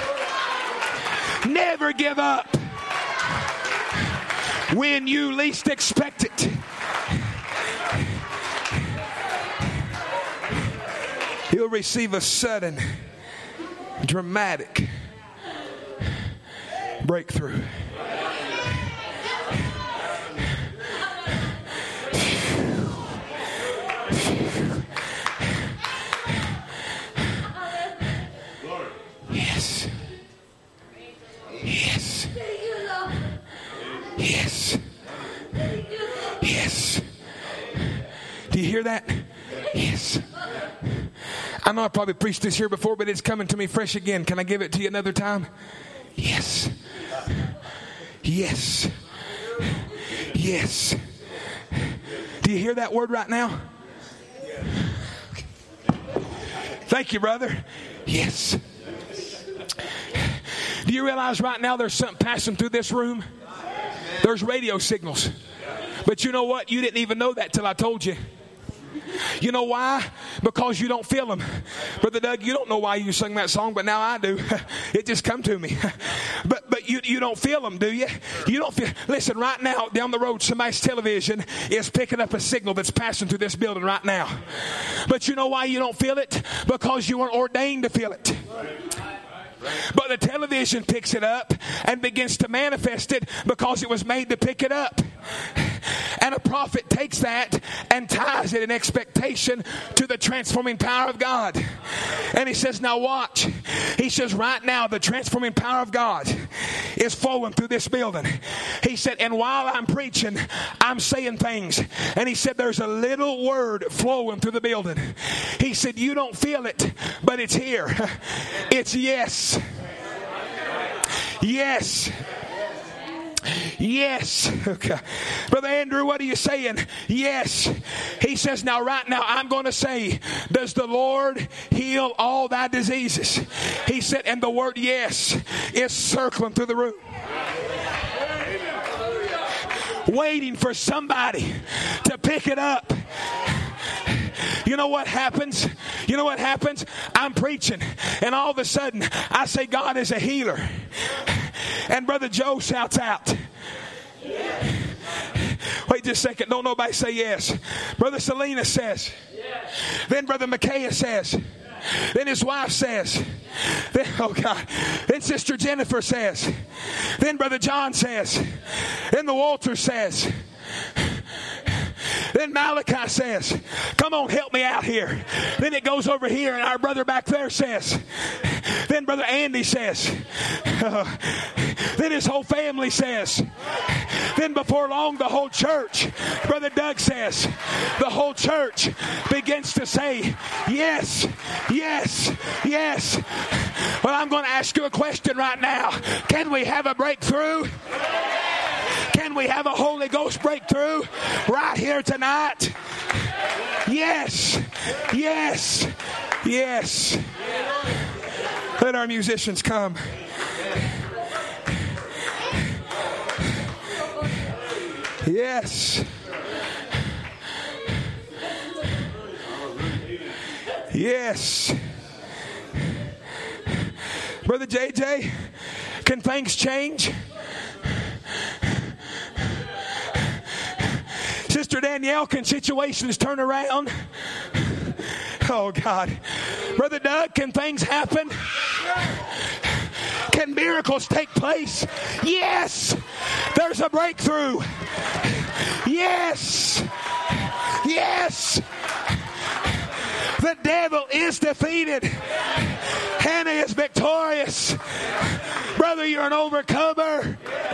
never give up when you least expect it. You'll receive a sudden, dramatic breakthrough. Yes. Yes. Yes. Yes. Do you hear that? Yes. I know I probably preached this here before, but it's coming to me fresh again. Can I give it to you another time? Yes. Yes. Yes. Do you hear that word right now? Thank you, brother. Yes. Do you realize right now there's something passing through this room? There's radio signals. But you know what? You didn't even know that till I told you. You know why? Because you don't feel them. Brother Doug, you don't know why you sing that song, but now I do. It just come to me. But you don't feel them, do you? You don't feel. Listen, right now down the road, somebody's television is picking up a signal that's passing through this building right now. But you know why you don't feel it? Because you weren't ordained to feel it. But the television picks it up and begins to manifest it because it was made to pick it up. And a prophet takes that and ties it in expectation to the transforming power of God. And he says, now watch. He says, right now the transforming power of God is flowing through this building. He said, and while I'm preaching, I'm saying things. And he said, there's a little word flowing through the building. He said, you don't feel it, but it's here. It's yes. Yes. Yes. Okay. Brother Andrew, what are you saying? Yes. He says, now right now I'm going to say, does the Lord heal all thy diseases? He said, and the word yes is circling through the room. Waiting for somebody to pick it up. You know what happens? You know what happens? I'm preaching, and all of a sudden, I say God is a healer. And Brother Joe shouts out. Wait just a second. Don't nobody say yes. Brother Selena says. Then Brother Micaiah says. Then his wife says. Then, oh God. Then Sister Jennifer says. Then Brother John says. Then the Walter says. Then Malachi says, come on, help me out here. Then it goes over here, and our brother back there says. Then Brother Andy says. Then his whole family says. Then before long, the whole church, Brother Doug says, the whole church begins to say, yes, yes, yes. Well, I'm going to ask you a question right now. Can we have a breakthrough? Can we have a Holy Ghost breakthrough right here tonight? Yes, yes, yes. Let our musicians come. Yes. Yes. Brother JJ, can things change? Sister Danielle, can situations turn around? Oh God. Brother Doug, can things happen? Can miracles take place? Yes. There's a breakthrough. Yes. Yes. The devil is defeated. Hannah is victorious. Brother, you're an overcomer.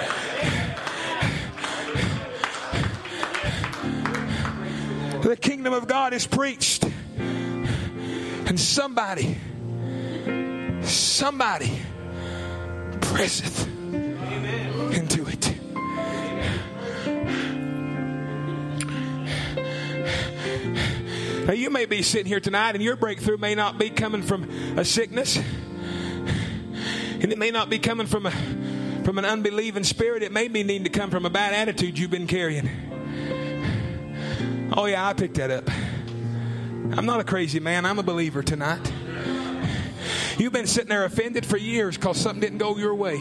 The kingdom of God is preached. And somebody presseth into it. Now you may be sitting here tonight and your breakthrough may not be coming from a sickness. And it may not be coming from an unbelieving spirit. It may be needing to come from a bad attitude you've been carrying. Oh yeah, I picked that up. I'm not a crazy man. I'm a believer tonight. You've been sitting there offended for years because something didn't go your way.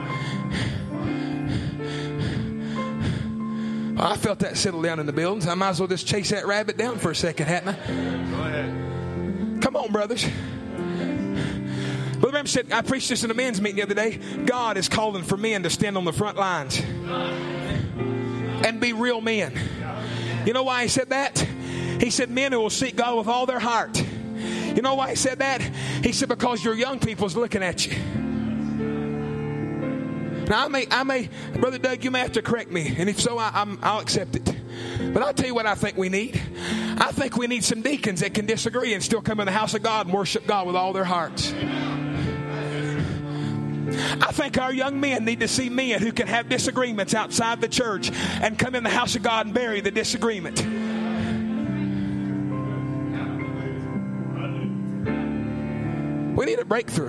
Well, I felt that settle down in the buildings. I might as well just chase that rabbit down for a second, hadn't I? Go ahead. Come on, brothers. Brother Branham said, I preached this in a men's meeting the other day. God is calling for men to stand on the front lines and be real men. You know why he said that? He said men who will seek God with all their heart. You know why he said that? He said because your young people's looking at you. Now I may, Brother Doug, you may have to correct me, and if so, I'll accept it. But I'll tell you what I think we need. I think we need some deacons that can disagree and still come in the house of God and worship God with all their hearts. I think our young men need to see men who can have disagreements outside the church and come in the house of God and bury the disagreement. We need a breakthrough.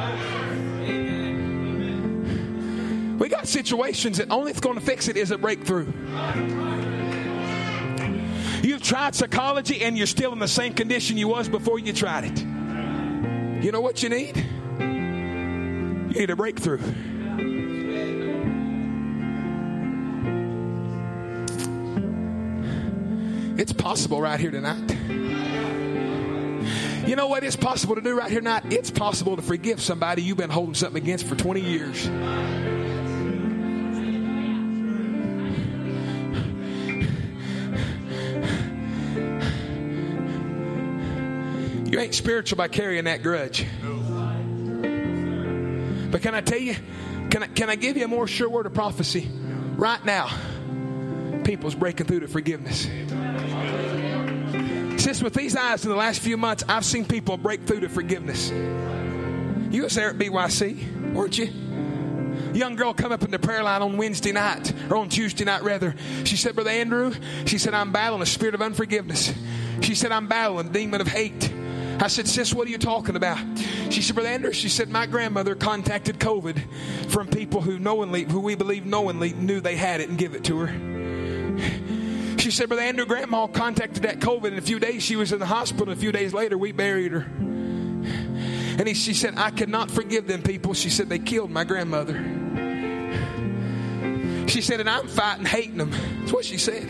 We got situations that only thing's going to fix it is a breakthrough. You've tried psychology and you're still in the same condition you was before you tried it. You know what you need? You need a breakthrough. It's possible right here tonight. You know what is possible to do right here tonight? It's possible to forgive somebody you've been holding something against for 20 years. You ain't spiritual by carrying that grudge. But can I tell you, can I give you a more sure word of prophecy? Right now, people's breaking through to forgiveness. Since with these eyes in the last few months, I've seen people break through to forgiveness. You was there at BYC, weren't you? A young girl come up in the prayer line on Wednesday night, or on Tuesday night rather. She said, Brother Andrew, she said, I'm battling a spirit of unforgiveness. She said, I'm battling a demon of hate. I said, sis, what are you talking about? She said, Brother Andrew, she said, my grandmother contacted COVID from people who we believe knowingly knew they had it and give it to her. She said, Brother Andrew, Grandma contacted that COVID. In a few days, she was in the hospital. A few days later, we buried her. And she said, I cannot forgive them people. She said, they killed my grandmother. She said, and I'm fighting hating them. That's what she said.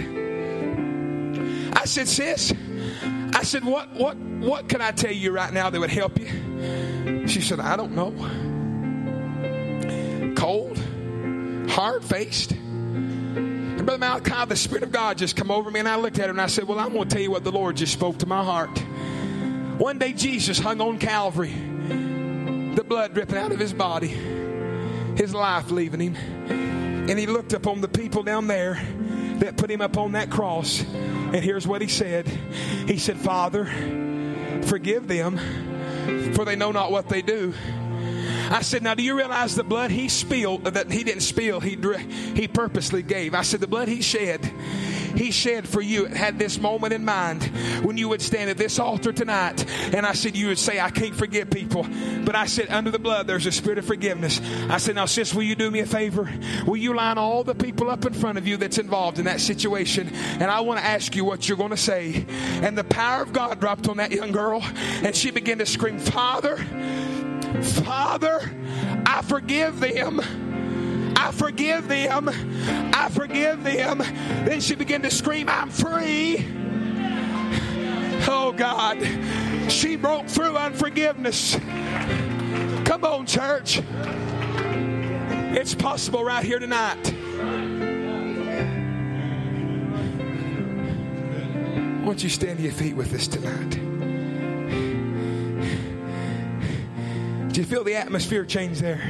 I said, sis, I said, what can I tell you right now that would help you? She said, I don't know. Cold, hard-faced. And Brother Malachi, the Spirit of God just come over me, and I looked at him and I said, well, I'm going to tell you what the Lord just spoke to my heart. One day Jesus hung on Calvary, the blood dripping out of his body, his life leaving him. And he looked up on the people down there that put him up on that cross. And here's what he said. He said, Father, forgive them, for they know not what they do. I said, now do you realize the blood he spilled, that he didn't spill, he purposely gave. I said, the blood he shed for you. It had this moment in mind when you would stand at this altar tonight. And I said, you would say, I can't forgive people. But I said, under the blood, there's a spirit of forgiveness. I said, now sis, will you do me a favor? Will you line all the people up in front of you that's involved in that situation? And I want to ask you what you're going to say. And the power of God dropped on that young girl. And she began to scream, Father, Father, I forgive them. I forgive them. I forgive them. Then she began to scream, I'm free. Oh God, she broke through unforgiveness. Come on, church. It's possible right here tonight. Why don't you stand to your feet with us tonight? Do you feel the atmosphere change there?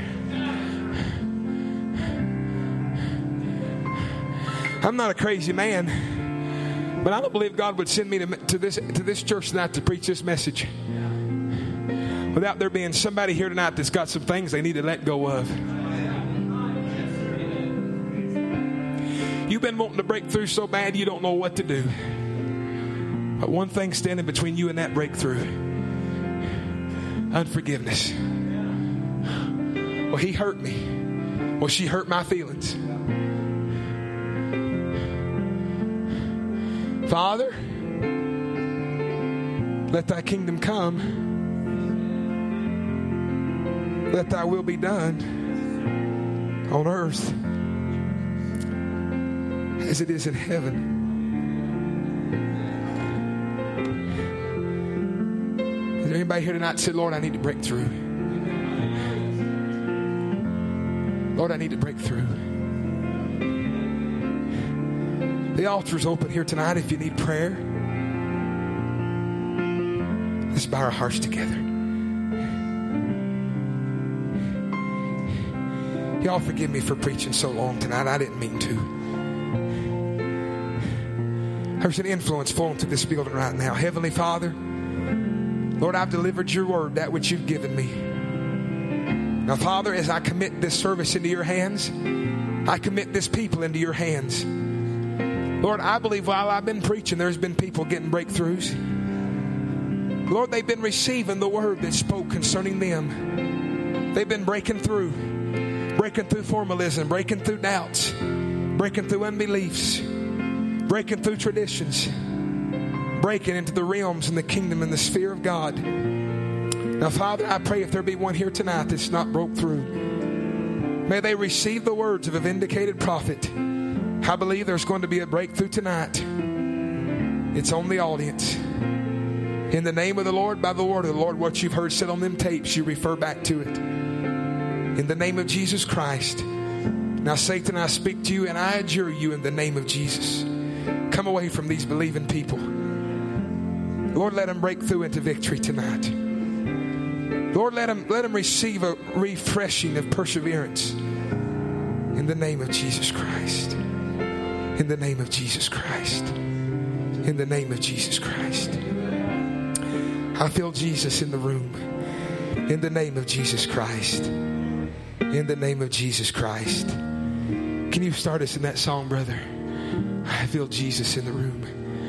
I'm not a crazy man, but I don't believe God would send me to this church tonight to preach this message without there being somebody here tonight that's got some things they need to let go of. You've been wanting to break through so bad you don't know what to do. But one thing standing between you and that breakthrough: unforgiveness. Well, he hurt me. Well, she hurt my feelings. Father, let thy kingdom come. Let thy will be done on earth as it is in heaven. Is there anybody here tonight that said, Lord, I need to break through? Lord, I need to break through. The altar's open here tonight if you need prayer. Let's bow our hearts together. Y'all forgive me for preaching so long tonight. I didn't mean to. There's an influence flowing through this building right now. Heavenly Father, Lord, I've delivered your word, that which you've given me. Now, Father, as I commit this service into your hands, I commit this people into your hands. Lord, I believe while I've been preaching, there's been people getting breakthroughs. Lord, they've been receiving the word that spoke concerning them. They've been breaking through formalism, breaking through doubts, breaking through unbeliefs, breaking through traditions, breaking into the realms and the kingdom and the sphere of God. Now, Father, I pray if there be one here tonight that's not broke through, may they receive the words of a vindicated prophet. I believe there's going to be a breakthrough tonight. It's on the audience. In the name of the Lord, by the word of the Lord, what you've heard said on them tapes, you refer back to it. In the name of Jesus Christ. Now, Satan, I speak to you and I adjure you in the name of Jesus. Come away from these believing people. Lord, let them break through into victory tonight. Lord, let them receive a refreshing of perseverance. In the name of Jesus Christ. In the name of Jesus Christ. In the name of Jesus Christ. I feel Jesus in the room. In the name of Jesus Christ. In the name of Jesus Christ. Can you start us in that song, brother? I feel Jesus in the room.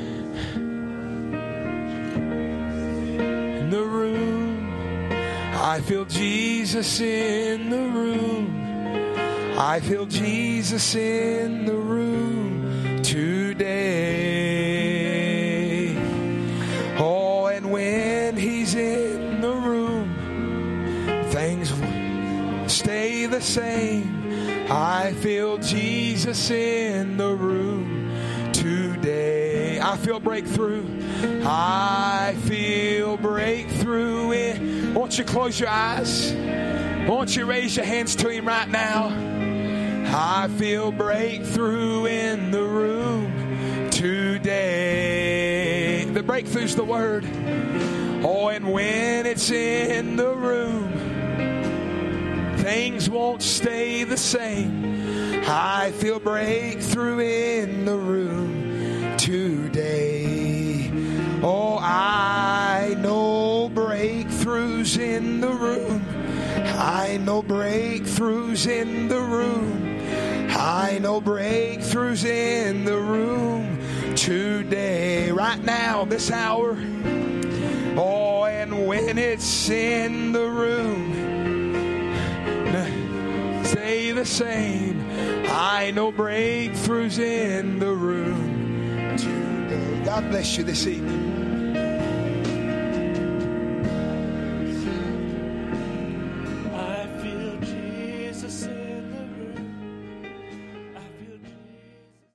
In the room. I feel Jesus in the room. I feel Jesus in the room today. Oh, and when he's in the room, things stay the same. I feel Jesus in the room today. I feel breakthrough. I feel breakthrough in. Won't you close your eyes? Won't you raise your hands to him right now? I feel breakthrough in the room today. The breakthrough's the word. Oh, and when it's in the room, things won't stay the same. I feel breakthrough in the room today. Oh, I know breakthroughs in the room. I know breakthroughs in the room. I know breakthroughs in the room today. Right now, this hour. Oh, and when it's in the room, stay the same. I know breakthroughs in the room today. God bless you this evening.